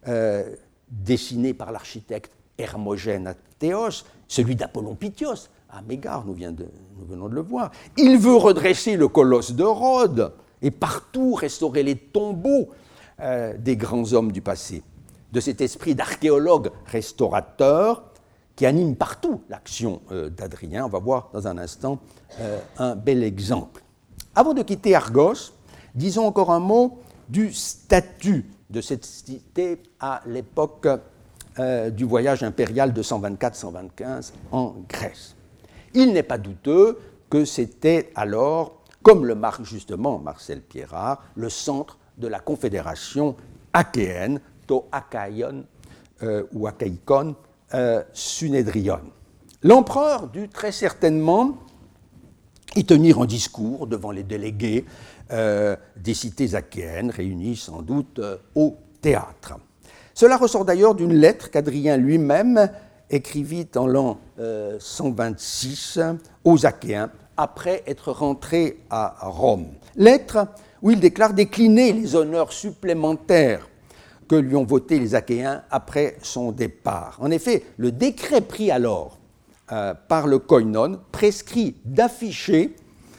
dessiné par l'architecte Hermogène à Théos, celui d'Apollon Pythios à Mégare, nous venons de le voir. Il veut redresser le colosse de Rhodes et partout restaurer les tombeaux des grands hommes du passé. De cet esprit d'archéologue restaurateur qui anime partout l'action d'Adrien, on va voir dans un instant un bel exemple. Avant de quitter Argos, disons encore un mot du statut de cette cité à l'époque du voyage impérial de 124-125 en Grèce. Il n'est pas douteux que c'était alors, comme le marque justement Marcel Pierrat, le centre de la confédération achéenne, to Achaïon ou Achaïkon Sunédrion. L'empereur dut très certainement y tenir un discours devant les délégués des cités achéennes réunis sans doute au théâtre. Cela ressort d'ailleurs d'une lettre qu'Adrien lui-même écrivit en l'an 126 aux Achéens après être rentré à Rome. Lettre où il déclare décliner les honneurs supplémentaires que lui ont votés les Achéens après son départ. En effet, le décret pris alors par le koinon prescrit d'afficher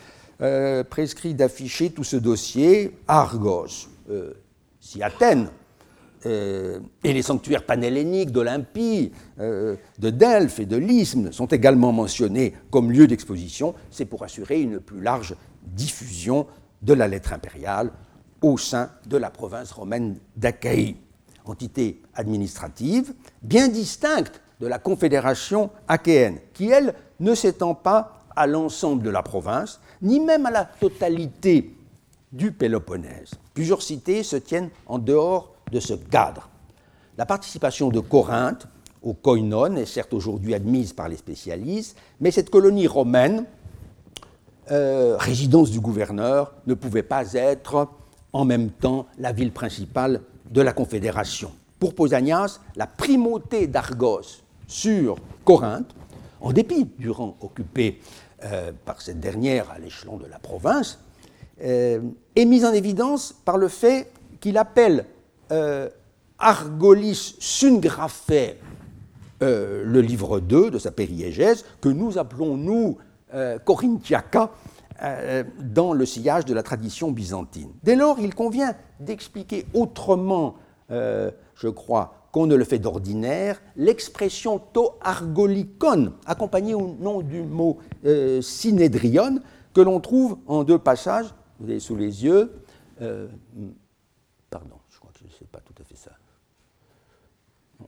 tout ce dossier à Argos. Si Athènes et les sanctuaires panhelléniques d'Olympie, de Delphes et de l'Isthme sont également mentionnés comme lieu d'exposition, c'est pour assurer une plus large diffusion de la lettre impériale au sein de la province romaine d'Achaïe. entité administrative bien distincte de la confédération achéenne, qui, elle, ne s'étend pas à l'ensemble de la province, ni même à la totalité du Péloponnèse. Plusieurs cités se tiennent en dehors de ce cadre. La participation de Corinthe au koinon est certes aujourd'hui admise par les spécialistes, mais cette colonie romaine, résidence du gouverneur, ne pouvait pas être en même temps la ville principale de la Confédération. Pour Pausanias, la primauté d'Argos sur Corinthe, en dépit du rang occupé par cette dernière à l'échelon de la province, est mise en évidence par le fait qu'il appelle Argolis Sungraphé, le livre 2 de sa périégèse, que nous appelons, nous, Corinthiaca, dans le sillage de la tradition byzantine. Dès lors, il convient d'expliquer autrement, je crois, qu'on ne le fait d'ordinaire, l'expression to argolikon, accompagnée au nom du mot synédrion, que l'on trouve en deux passages, vous avez sous les yeux, pardon, je crois que ce n'est pas tout à fait ça. Non.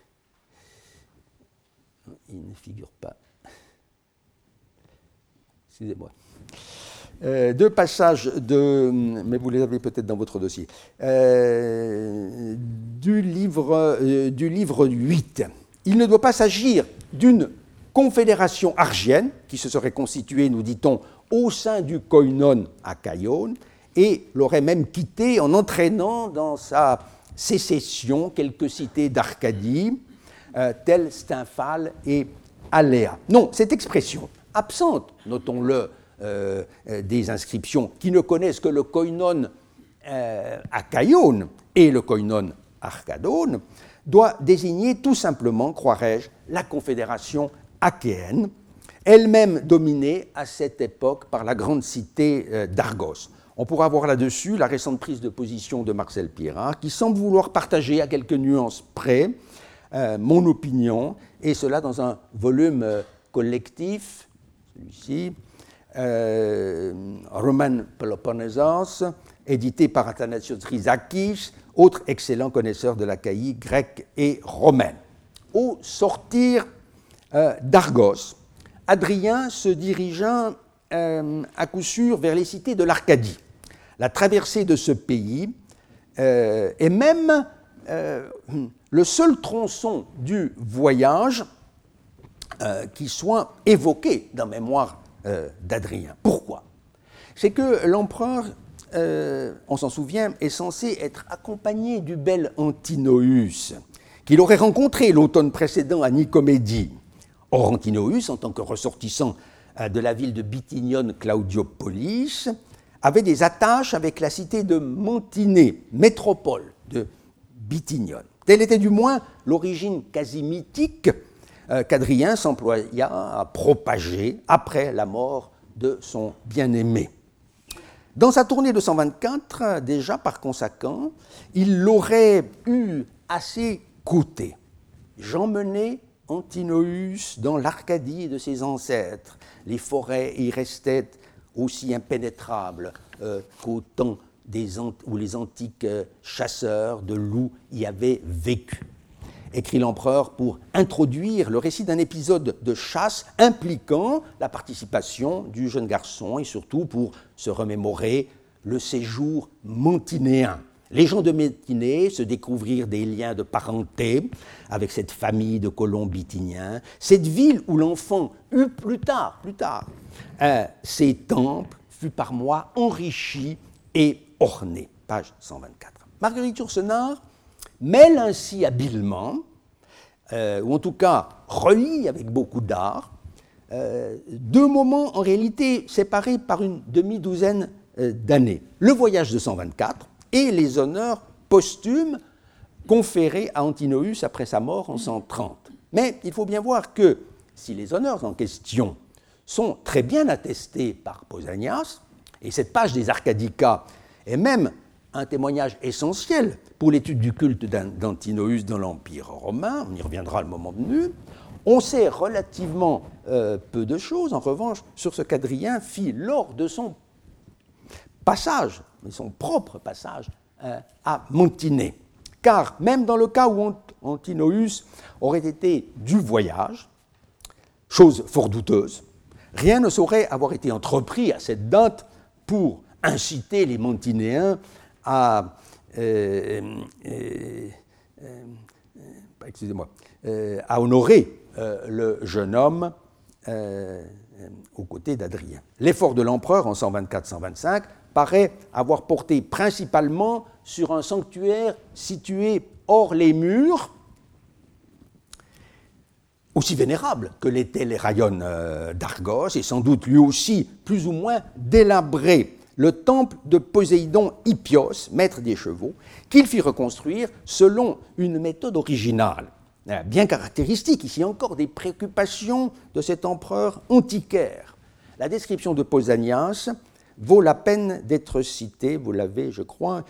Non, il ne figure pas. Excusez-moi. Deux passages mais vous les avez peut-être dans votre dossier, du livre 8. Il ne doit pas s'agir d'une confédération argienne qui se serait constituée, nous dit-on, au sein du koinon à Chaïone et l'aurait même quitté en entraînant dans sa sécession quelques cités d'Arcadie, telles Stymphale et Aléa. Non, cette expression, absente, notons-le, des inscriptions qui ne connaissent que le koinon à Chaïone et le koinon Arcadone, doit désigner tout simplement, croirais-je, la confédération achéenne, elle-même dominée à cette époque par la grande cité d'Argos. On pourra voir là-dessus la récente prise de position de Marcel Pirard, qui semble vouloir partager à quelques nuances près mon opinion, et cela dans un volume collectif, celui-ci, Roman Peloponnesos, édité par Athanasios Rizakis, autre excellent connaisseur de l'Achaïe grecque et romaine. Au sortir d'Argos, Hadrien se dirigea à coup sûr vers les cités de l'Arcadie. La traversée de ce pays est même le seul tronçon du voyage qui soit évoqué dans Mémoire d'Hadrien. Pourquoi ? C'est que l'empereur, on s'en souvient, est censé être accompagné du bel Antinoüs, qu'il aurait rencontré l'automne précédent à Nicomédie. Or, Antinoüs, en tant que ressortissant de la ville de Bithynion Claudiopolis, avait des attaches avec la cité de Mantinée, métropole de Bithynion. Telle était du moins l'origine quasi mythique qu'Hadrien s'employa à propager après la mort de son bien-aimé. Dans sa tournée de 124, déjà par conséquent, il l'aurait eu assez coûté. J'emmenai Antinoüs dans l'Arcadie de ses ancêtres. Les forêts y restaient aussi impénétrables qu'au temps où les antiques chasseurs de loups y avaient vécu. Écrit l'empereur pour introduire le récit d'un épisode de chasse impliquant la participation du jeune garçon et surtout pour se remémorer le séjour mantinéen. Les gens de Mantinée se découvrirent des liens de parenté avec cette famille de colons bithyniens, cette ville où l'enfant eut plus tard, ses temples, fut par moi enrichi et orné. Page 124. Marguerite Yourcenar mêle ainsi habilement, ou en tout cas relie avec beaucoup d'art, deux moments en réalité séparés par une demi-douzaine d'années. Le voyage de 124 et les honneurs posthumes conférés à Antinoüs après sa mort en 130. Mais il faut bien voir que si les honneurs en question sont très bien attestés par Pausanias, et cette page des Arcadicas est même un témoignage essentiel pour l'étude du culte d'Antinoüs dans l'Empire romain, on y reviendra le moment venu, on sait relativement peu de choses, en revanche, sur ce qu'Hadrien fit lors de son passage, son propre passage à Mantinée. car même dans le cas où Antinoüs aurait été du voyage, chose fort douteuse, rien ne saurait avoir été entrepris à cette date pour inciter les Mantinéens à honorer le jeune homme aux côtés d'Adrien. L'effort de l'empereur en 124-125 paraît avoir porté principalement sur un sanctuaire situé hors les murs, aussi vénérable que l'étaient les rayons d'Argos, et sans doute lui aussi plus ou moins délabré, le temple de Poséidon Hippios, maître des chevaux, qu'il fit reconstruire selon une méthode originale, bien caractéristique, ici encore, des préoccupations de cet empereur antiquaire. La description de Pausanias vaut la peine d'être citée, vous l'avez, je crois,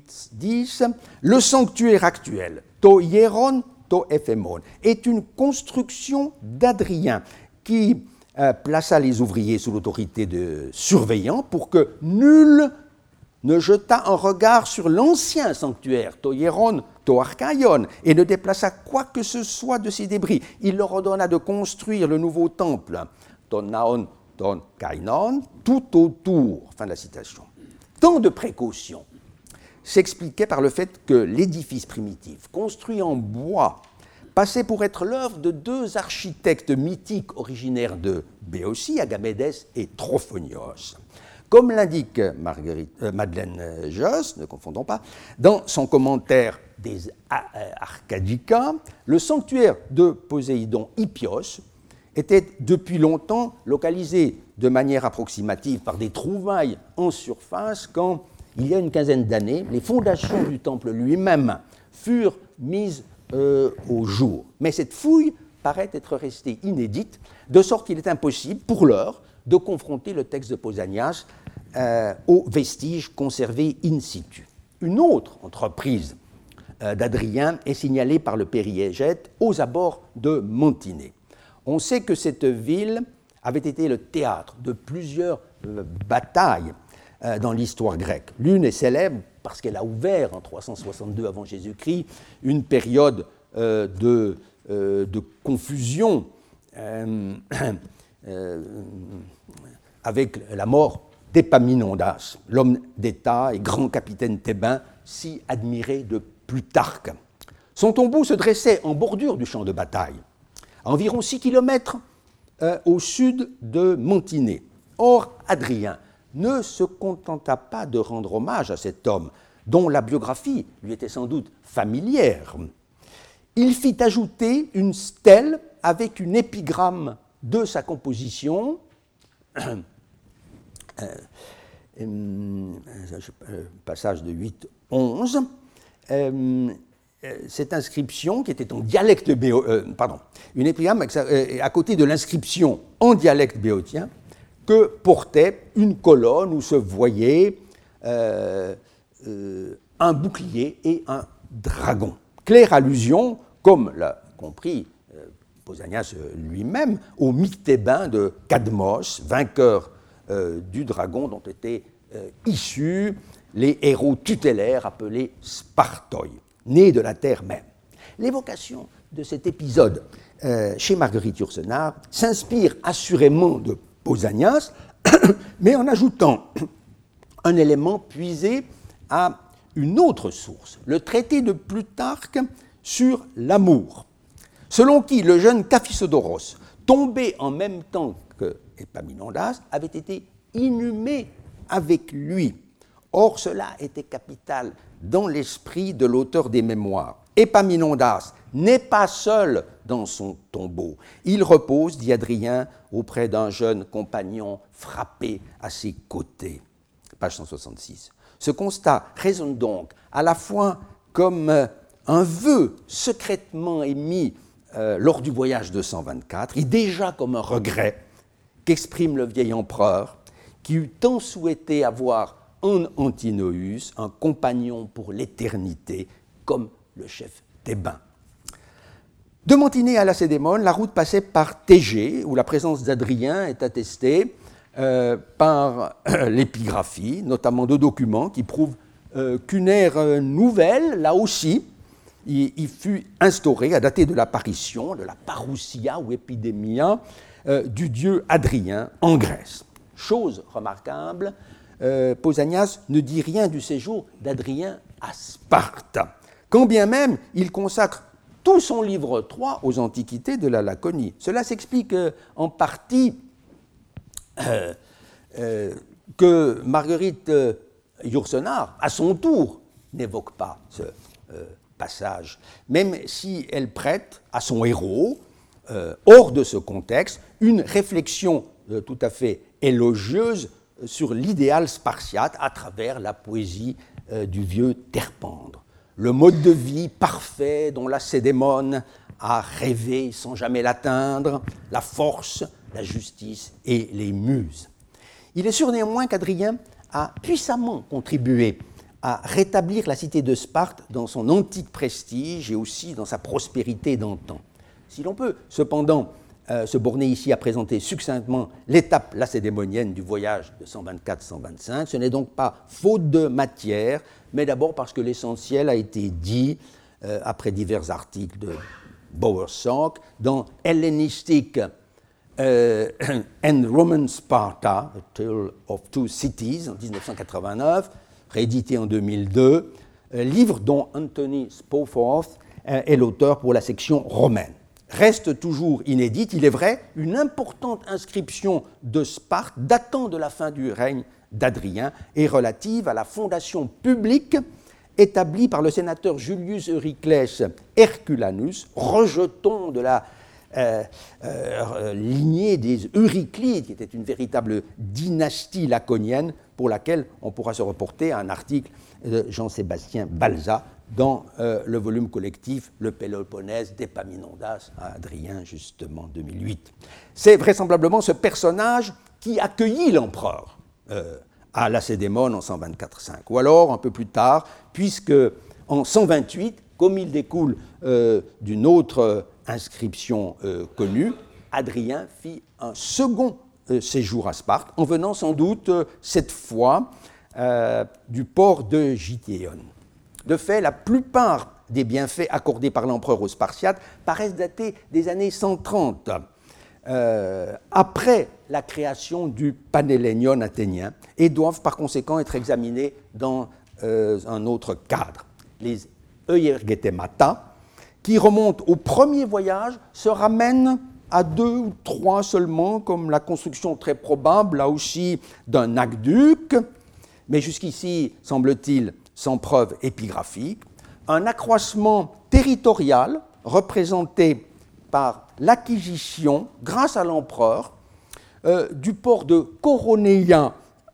8-10. Le sanctuaire actuel, to hieron, to ephémon, est une construction d'Adrien qui plaça les ouvriers sous l'autorité de surveillants pour que nul ne jetât un regard sur l'ancien sanctuaire, to hieron, to archaion, et ne déplaça quoi que ce soit de ses débris. Il leur ordonna de construire le nouveau temple, ton naon, ton kainon, tout autour. Fin de la citation. Tant de précautions s'expliquait par le fait que l'édifice primitif, construit en bois, passait pour être l'œuvre de deux architectes mythiques originaires de Béotie, Agamédès et Trophonios. Comme l'indique Madeleine Josse, ne confondons pas, dans son commentaire des Arcadica, le sanctuaire de Poséidon Hippios était depuis longtemps localisé de manière approximative par des trouvailles en surface quand, il y a une quinzaine d'années, les fondations du temple lui-même furent mises au jour. Mais cette fouille paraît être restée inédite, de sorte qu'il est impossible, pour l'heure, de confronter le texte de Pausanias aux vestiges conservés in situ. Une autre entreprise d'Adrien est signalée par le périégète aux abords de Mantinée. On sait que cette ville avait été le théâtre de plusieurs batailles dans l'histoire grecque. L'une est célèbre parce qu'elle a ouvert en 362 avant Jésus-Christ une période de confusion avec la mort d'Épaminondas, l'homme d'État et grand capitaine thébain si admiré de Plutarque. Son tombeau se dressait en bordure du champ de bataille, à environ 6 km au sud de Mantinée. Or, Adrien ne se contenta pas de rendre hommage à cet homme, dont la biographie lui était sans doute familière. Il fit ajouter une stèle avec une épigramme de sa composition, passage de 8-11, cette inscription qui était en dialecte une épigramme à côté de l'inscription en dialecte béotien que portait une colonne où se voyait un bouclier et un dragon. Claire allusion, comme l'a compris Pausanias lui-même, au mythe thébain de Cadmos, vainqueur du dragon dont étaient issus les héros tutélaires appelés Spartoi, nés de la terre même. L'évocation de cet épisode chez Marguerite Yourcenar s'inspire assurément de Pausanias, mais en ajoutant un élément puisé à une autre source, le traité de Plutarque sur l'amour, selon qui le jeune Caphisodoros, tombé en même temps que Épaminondas, avait été inhumé avec lui. Or, cela était capital dans l'esprit de l'auteur des mémoires. Épaminondas n'est pas seul dans son tombeau. Il repose, dit Adrien, auprès d'un jeune compagnon frappé à ses côtés. Page 166. Ce constat résonne donc à la fois comme un vœu secrètement émis lors du voyage de 124 et déjà comme un regret qu'exprime le vieil empereur qui eut tant souhaité avoir en Antinoüs un compagnon pour l'éternité comme le chef thébain. De Mantinée à Lacédémone, la route passait par Thégée, où la présence d'Adrien est attestée par l'épigraphie, notamment de documents qui prouvent qu'une ère nouvelle, là aussi, il fut instauré à dater de l'apparition de la parousia ou épidémia du dieu Hadrien en Grèce. Chose remarquable, Pausanias ne dit rien du séjour d'Hadrien à Sparte, quand bien même il consacre tout son livre 3 aux antiquités de la Laconie. Cela s'explique en partie que Marguerite Yourcenar, à son tour, n'évoque pas ce passage, même si elle prête à son héros, hors de ce contexte, une réflexion tout à fait élogieuse sur l'idéal spartiate à travers la poésie du vieux Terpendre. Le mode de vie parfait dont Lacédémone a rêvé sans jamais l'atteindre, la force, la justice et les muses. Il est sûr néanmoins qu'Hadrien a puissamment contribué à rétablir la cité de Sparte dans son antique prestige et aussi dans sa prospérité d'antan. Si l'on peut cependant se borner ici à présenter succinctement l'étape lacédémonienne du voyage de 124-125, ce n'est donc pas faute de matière, mais d'abord parce que l'essentiel a été dit après divers articles de Bowersock dans Hellenistic and Roman Sparta, A Tale of Two Cities, en 1989, réédité en 2002, livre dont Anthony Spoforth est l'auteur pour la section romaine. Reste toujours inédite, il est vrai, une importante inscription de Sparte datant de la fin du règne d'Hadrien et relative à la fondation publique établie par le sénateur Julius Euryclès Herculanus, rejeton de la lignée des Euryclides, qui était une véritable dynastie laconienne pour laquelle on pourra se reporter à un article de Jean-Sébastien Balza dans le volume collectif Le Péloponnèse d'Épaminondas à Hadrien, justement, 2008. C'est vraisemblablement ce personnage qui accueillit l'empereur à Lacédémone en 124-5, ou alors un peu plus tard, puisque en 128, comme il découle d'une autre inscription connue, Hadrien fit un second séjour à Sparte, en venant sans doute cette fois du port de Githéon. De fait, la plupart des bienfaits accordés par l'empereur aux Spartiates paraissent dater des années 130, après la création du Panhellénion athénien, et doivent par conséquent être examinés dans un autre cadre. Les Euergetemata, qui remontent au premier voyage, se ramènent à 2 ou 3 seulement, comme la construction très probable, là aussi, d'un aqueduc, mais jusqu'ici, semble-t-il, sans preuve épigraphique, un accroissement territorial représenté par l'acquisition, grâce à l'empereur, du port de Koroneia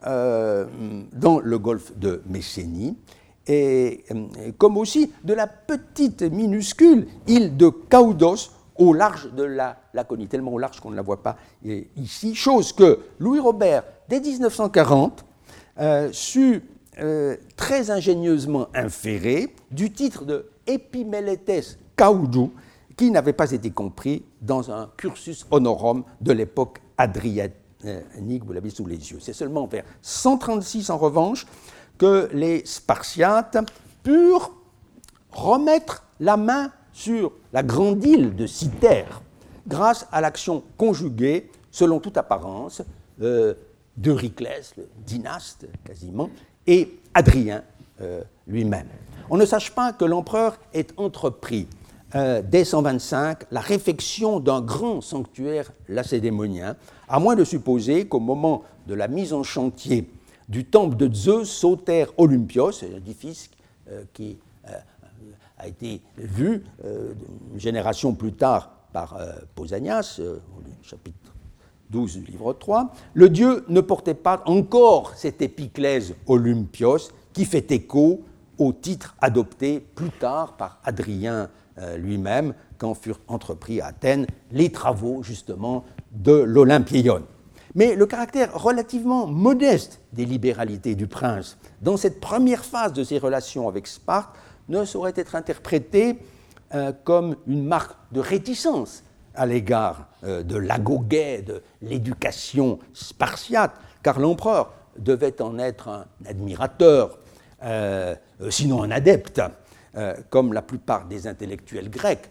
dans le golfe de Messénie, et comme aussi de la petite minuscule île de Caudos au large de la Laconie, tellement au large qu'on ne la voit pas ici, chose que Louis Robert, dès 1940, sut très ingénieusement inféré du titre de Epimeletes Caudou, qui n'avait pas été compris dans un cursus honorum de l'époque adriatique, vous l'avez sous les yeux. C'est seulement vers 136, en revanche, que les Spartiates purent remettre la main sur la grande île de Cythère, grâce à l'action conjuguée, selon toute apparence, d'Euryclès, le dynaste quasiment, et Hadrien lui-même. On ne sache pas que l'empereur ait entrepris, dès 125, la réfection d'un grand sanctuaire lacédémonien, à moins de supposer qu'au moment de la mise en chantier du temple de Zeus, Soter Olympios, un édifice qui a été vu une génération plus tard par Pausanias, au chapitre 12 du livre 3, le dieu ne portait pas encore cette épiclèse Olympios qui fait écho au titre adopté plus tard par Hadrien lui-même quand furent entrepris à Athènes les travaux justement de l'Olympieion. Mais le caractère relativement modeste des libéralités du prince dans cette première phase de ses relations avec Sparte ne saurait être interprété comme une marque de réticence à l'égard de l'agoguet, de l'éducation spartiate, car l'empereur devait en être un admirateur, sinon un adepte, comme la plupart des intellectuels grecs,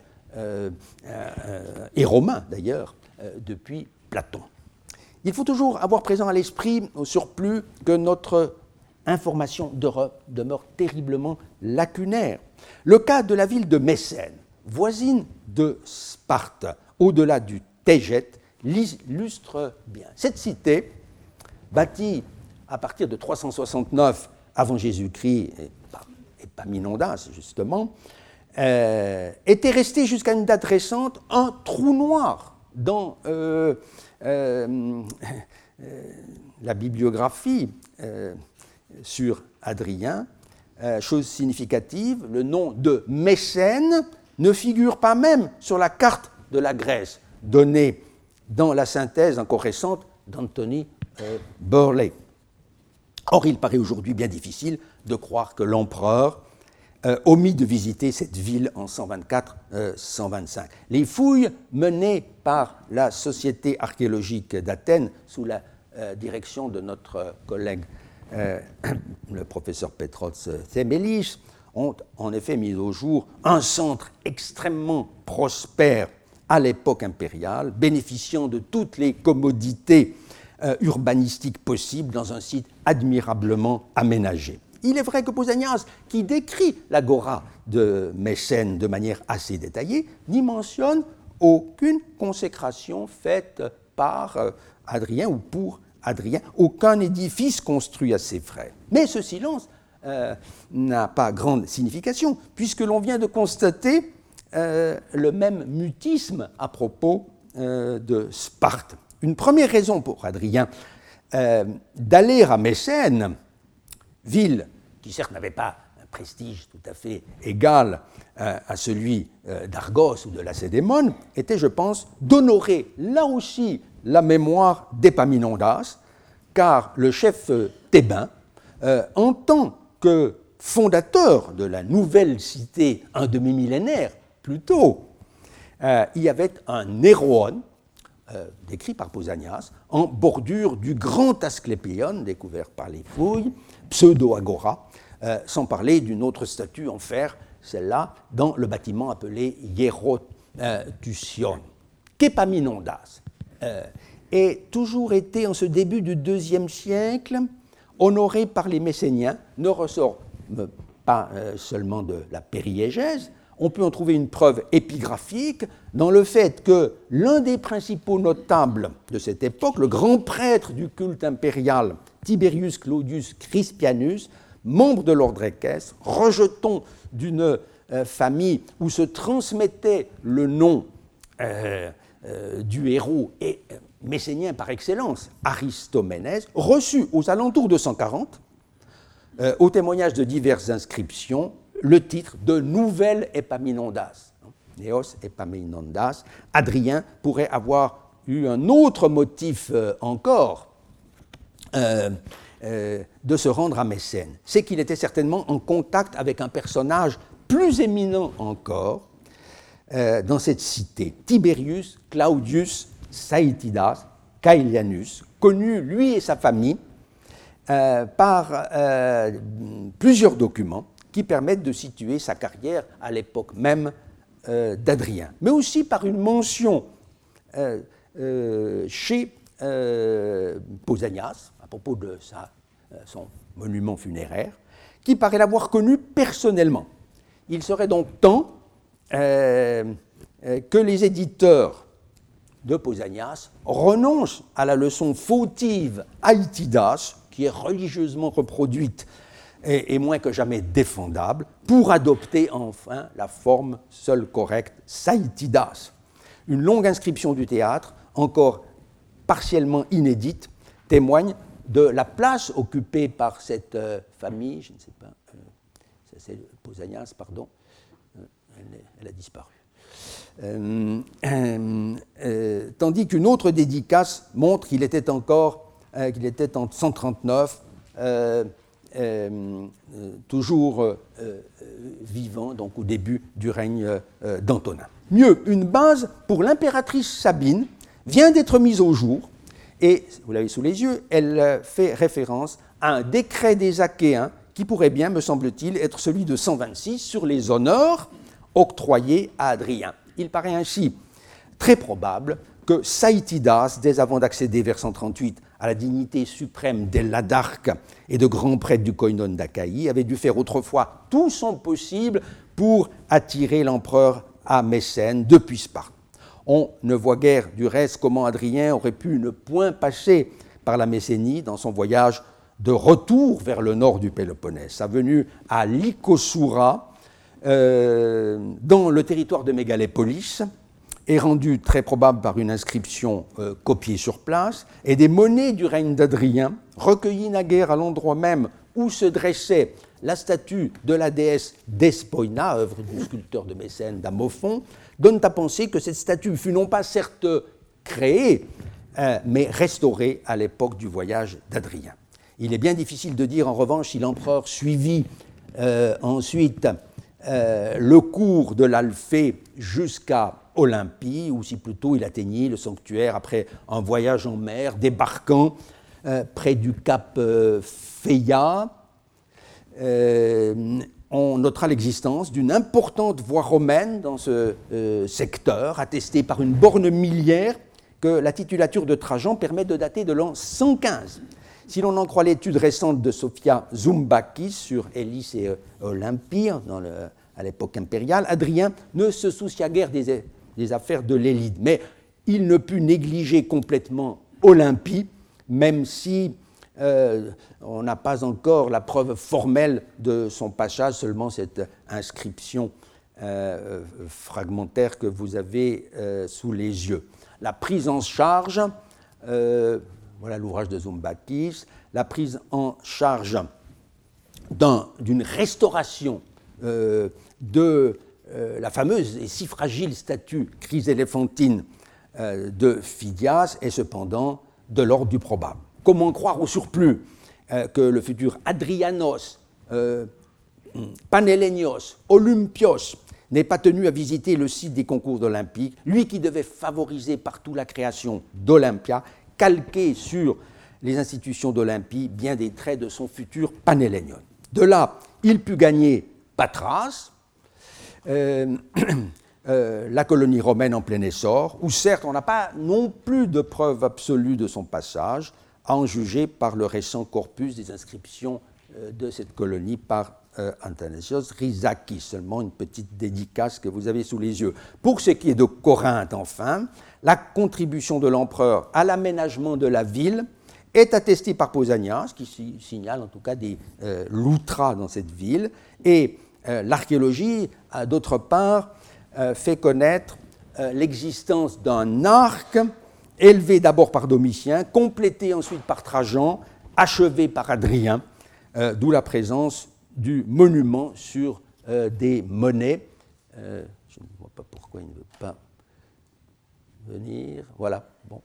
et romains d'ailleurs, depuis Platon. Il faut toujours avoir présent à l'esprit, au surplus, que notre information demeure terriblement lacunaire. Le cas de la ville de Mécène, voisine de Sparte, au-delà du Tégète, l'illustre bien. Cette cité, bâtie à partir de 369 avant Jésus-Christ, et Épaminondas justement, était restée jusqu'à une date récente un trou noir dans la bibliographie sur Hadrien. Chose significative, le nom de Mécène ne figure pas même sur la carte de la Grèce, donnée dans la synthèse encore récente d'Anthony Burley. Or, il paraît aujourd'hui bien difficile de croire que l'empereur omit de visiter cette ville en 124-125. Les fouilles menées par la Société archéologique d'Athènes sous la direction de notre collègue le professeur Petros Themelis ont en effet mis au jour un centre extrêmement prospère à l'époque impériale, bénéficiant de toutes les commodités urbanistiques possibles dans un site admirablement aménagé. Il est vrai que Pausanias, qui décrit l'agora de Mécène de manière assez détaillée, n'y mentionne aucune consécration faite par Hadrien ou pour Hadrien, aucun édifice construit à ses frais. Mais ce silence n'a pas grande signification, puisque l'on vient de constater le même mutisme à propos de Sparte. Une première raison pour Hadrien d'aller à Mécène, ville qui certes n'avait pas un prestige tout à fait égal à celui d'Argos ou de Lacédémone, était, je pense, d'honorer là aussi la mémoire d'Épaminondas, car le chef thébain, en tant que fondateur de la nouvelle cité un demi-millénaire plus tôt, il y avait un héroon, décrit par Pausanias, en bordure du grand Asclépion, découvert par les fouilles, pseudo-agora, sans parler d'une autre statue en fer, celle-là, dans le bâtiment appelé Hierotusion. Qu'Épaminondas ait toujours été, en ce début du IIe siècle, honoré par les Messéniens, ne ressort pas seulement de la périégèse. On peut en trouver une preuve épigraphique dans le fait que l'un des principaux notables de cette époque, le grand prêtre du culte impérial, Tiberius Claudius Crispianus, membre de l'ordre équestre, rejeton d'une famille où se transmettait le nom du héros et messénien par excellence, Aristoménès, reçut aux alentours de 140, au témoignage de diverses inscriptions, le titre de Nouvelle Épaminondas, Néos Épaminondas. Hadrien pourrait avoir eu un autre motif encore de se rendre à Mécène. C'est qu'il était certainement en contact avec un personnage plus éminent encore dans cette cité, Tiberius Claudius Saïtidas Caelianus, connu, lui et sa famille, par plusieurs documents qui permettent de situer sa carrière à l'époque même d'Hadrien, mais aussi par une mention chez Pausanias, à propos de son monument funéraire, qui paraît l'avoir connu personnellement. Il serait donc temps que les éditeurs de Pausanias renoncent à la leçon fautive Aïtidas, qui est religieusement reproduite et moins que jamais défendable, pour adopter enfin la forme seule correcte Saïtidas. Une longue inscription du théâtre, encore partiellement inédite, témoigne de la place occupée par cette famille, je ne sais pas, c'est Pausanias, pardon, elle a disparu. Tandis qu'une autre dédicace montre qu'il était en 139, toujours vivant, donc au début du règne d'Antonin. Mieux, une base pour l'impératrice Sabine vient d'être mise au jour, et vous l'avez sous les yeux, elle fait référence à un décret des Achéens qui pourrait bien, me semble-t-il, être celui de 126 sur les honneurs octroyés à Adrien. Il paraît ainsi très probable que Saïtidas, dès avant d'accéder vers 138 à la dignité suprême d'Eladarque et de grand prêtre du koinon d'Achaïe, avait dû faire autrefois tout son possible pour attirer l'empereur à Mécène depuis Sparte. On ne voit guère du reste comment Adrien aurait pu ne point passer par la Messénie dans son voyage de retour vers le nord du Péloponnèse. Sa venue à Lycosoura, dans le territoire de Mégalépolis, est rendue très probable par une inscription copiée sur place, et des monnaies du règne d'Adrien, recueillies naguère à l'endroit même où se dressait la statue de la déesse Despoina, œuvre du sculpteur de Mécène d'Amophon, donnent à penser que cette statue fut non pas certes créée, mais restaurée à l'époque du voyage d'Adrien. Il est bien difficile de dire en revanche si l'empereur suivit ensuite le cours de l'Alphée jusqu'à Olympie, ou si plutôt il atteignit le sanctuaire après un voyage en mer, débarquant près du cap Phéia. On notera l'existence d'une importante voie romaine dans ce secteur, attestée par une borne milliaire que la titulature de Trajan permet de dater de l'an 115. Si l'on en croit l'étude récente de Sophia Zumbakis sur Élis et Olympie, à l'époque impériale, Adrien ne se soucia guère des affaires de l'élite, mais il ne put négliger complètement Olympie, même si on n'a pas encore la preuve formelle de son passage, seulement cette inscription fragmentaire que vous avez sous les yeux. La prise en charge, voilà l'ouvrage de Zumbakis, la prise en charge d'une restauration de la fameuse et si fragile statue chryséléphantine de Phidias est cependant de l'ordre du probable. Comment croire au surplus que le futur Adrianos, Panhellénios, Olympios n'ait pas tenu à visiter le site des concours olympiques, lui qui devait favoriser partout la création d'Olympia, calquer sur les institutions d'Olympie bien des traits de son futur Panhellénion. De là, il put gagner Patras, la colonie romaine en plein essor, où certes on n'a pas non plus de preuve absolue de son passage, à en juger par le récent corpus des inscriptions de cette colonie par Athanasios Rizakis, seulement une petite dédicace que vous avez sous les yeux. Pour ce qui est de Corinthe, enfin, la contribution de l'empereur à l'aménagement de la ville est attestée par Pausanias, qui signale en tout cas des loutras dans cette ville, et l'archéologie, d'autre part, fait connaître l'existence d'un arc élevé d'abord par Domitien, complété ensuite par Trajan, achevé par Adrien, d'où la présence du monument sur des monnaies. Je ne vois pas pourquoi il ne veut pas venir. Voilà, bon.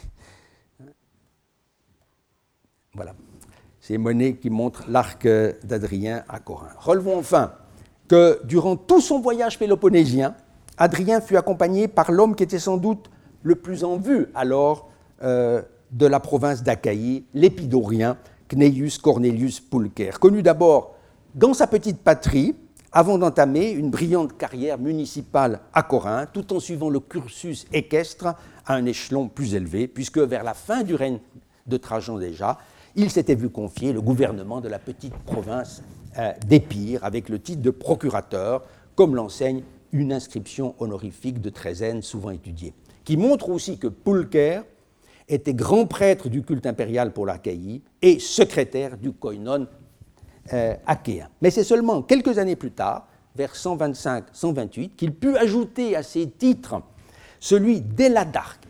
Voilà, ces monnaies qui montrent l'arc d'Adrien à Corinthe. Relevons enfin que durant tout son voyage péloponnésien, Adrien fut accompagné par l'homme qui était sans doute le plus en vue alors de la province d'Achaïe, l'épidorien Cneius Cornelius Pulcher, connu d'abord dans sa petite patrie, avant d'entamer une brillante carrière municipale à Corinthe, tout en suivant le cursus équestre à un échelon plus élevé, puisque vers la fin du règne de Trajan déjà, il s'était vu confier le gouvernement de la petite province d'Épire, avec le titre de procurateur, comme l'enseigne une inscription honorifique de Trézène souvent étudiée, qui montre aussi que Pulcher était grand prêtre du culte impérial pour l'Achaïe et secrétaire du koinon achéen. Mais c'est seulement quelques années plus tard, vers 125-128, qu'il put ajouter à ses titres celui d'Eladarque,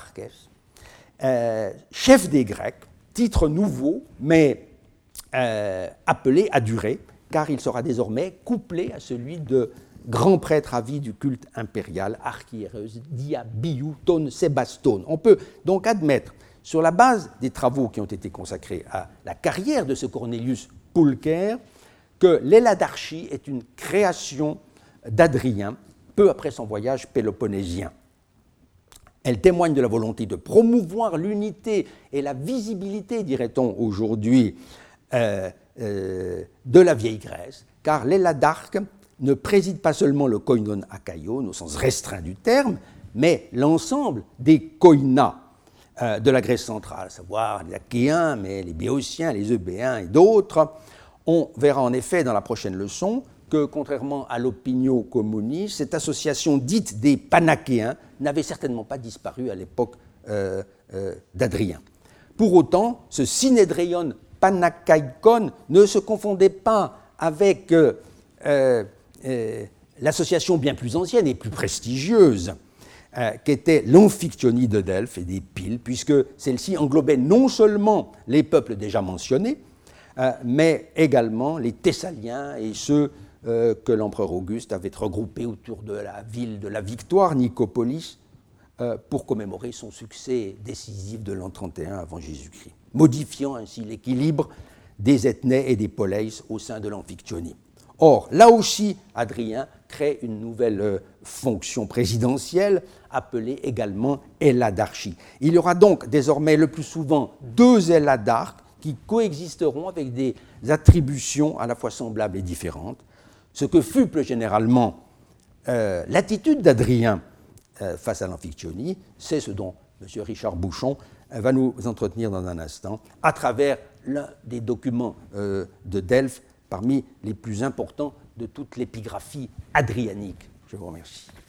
chef des Grecs, titre nouveau, mais appelé à durer, car il sera désormais couplé à celui de grand prêtre à vie du culte impérial, archiéreus diabiou ton Sébastone. On peut donc admettre, sur la base des travaux qui ont été consacrés à la carrière de ce Cornelius Pulcher, que l'Eladarchie est une création d'Adrien, peu après son voyage péloponnésien. Elle témoigne de la volonté de promouvoir l'unité et la visibilité, dirait-on aujourd'hui, de la vieille Grèce, car les ladarques ne président pas seulement le koinon akaion au sens restreint du terme, mais l'ensemble des koinas de la Grèce centrale, à savoir les Achéens, mais les Béotiens, les Eubéens et d'autres. On verra en effet dans la prochaine leçon que, contrairement à l'opinion communiste, cette association dite des Panachéens n'avait certainement pas disparu à l'époque d'Adrien. Pour autant, ce synédrion panakaikon ne se confondait pas avec l'association bien plus ancienne et plus prestigieuse qu'était l'Amphictyonie de Delphes et des Pyles, puisque celle-ci englobait non seulement les peuples déjà mentionnés, mais également les Thessaliens et ceux que l'empereur Auguste avait regroupés autour de la ville de la Victoire, Nicopolis, pour commémorer son succès décisif de l'an 31 avant Jésus-Christ, modifiant ainsi l'équilibre des ethnées et des poleis au sein de l'Amphictyonie. Or, là aussi, Adrien crée une nouvelle fonction présidentielle appelée également éladarchie. Il y aura donc désormais le plus souvent 2 éladarques qui coexisteront avec des attributions à la fois semblables et différentes. Ce que fut plus généralement l'attitude d'Adrien face à l'Amphictyonie, c'est ce dont M. Richard Bouchon va nous entretenir dans un instant à travers l'un des documents de Delphes parmi les plus importants de toute l'épigraphie adrianique. Je vous remercie.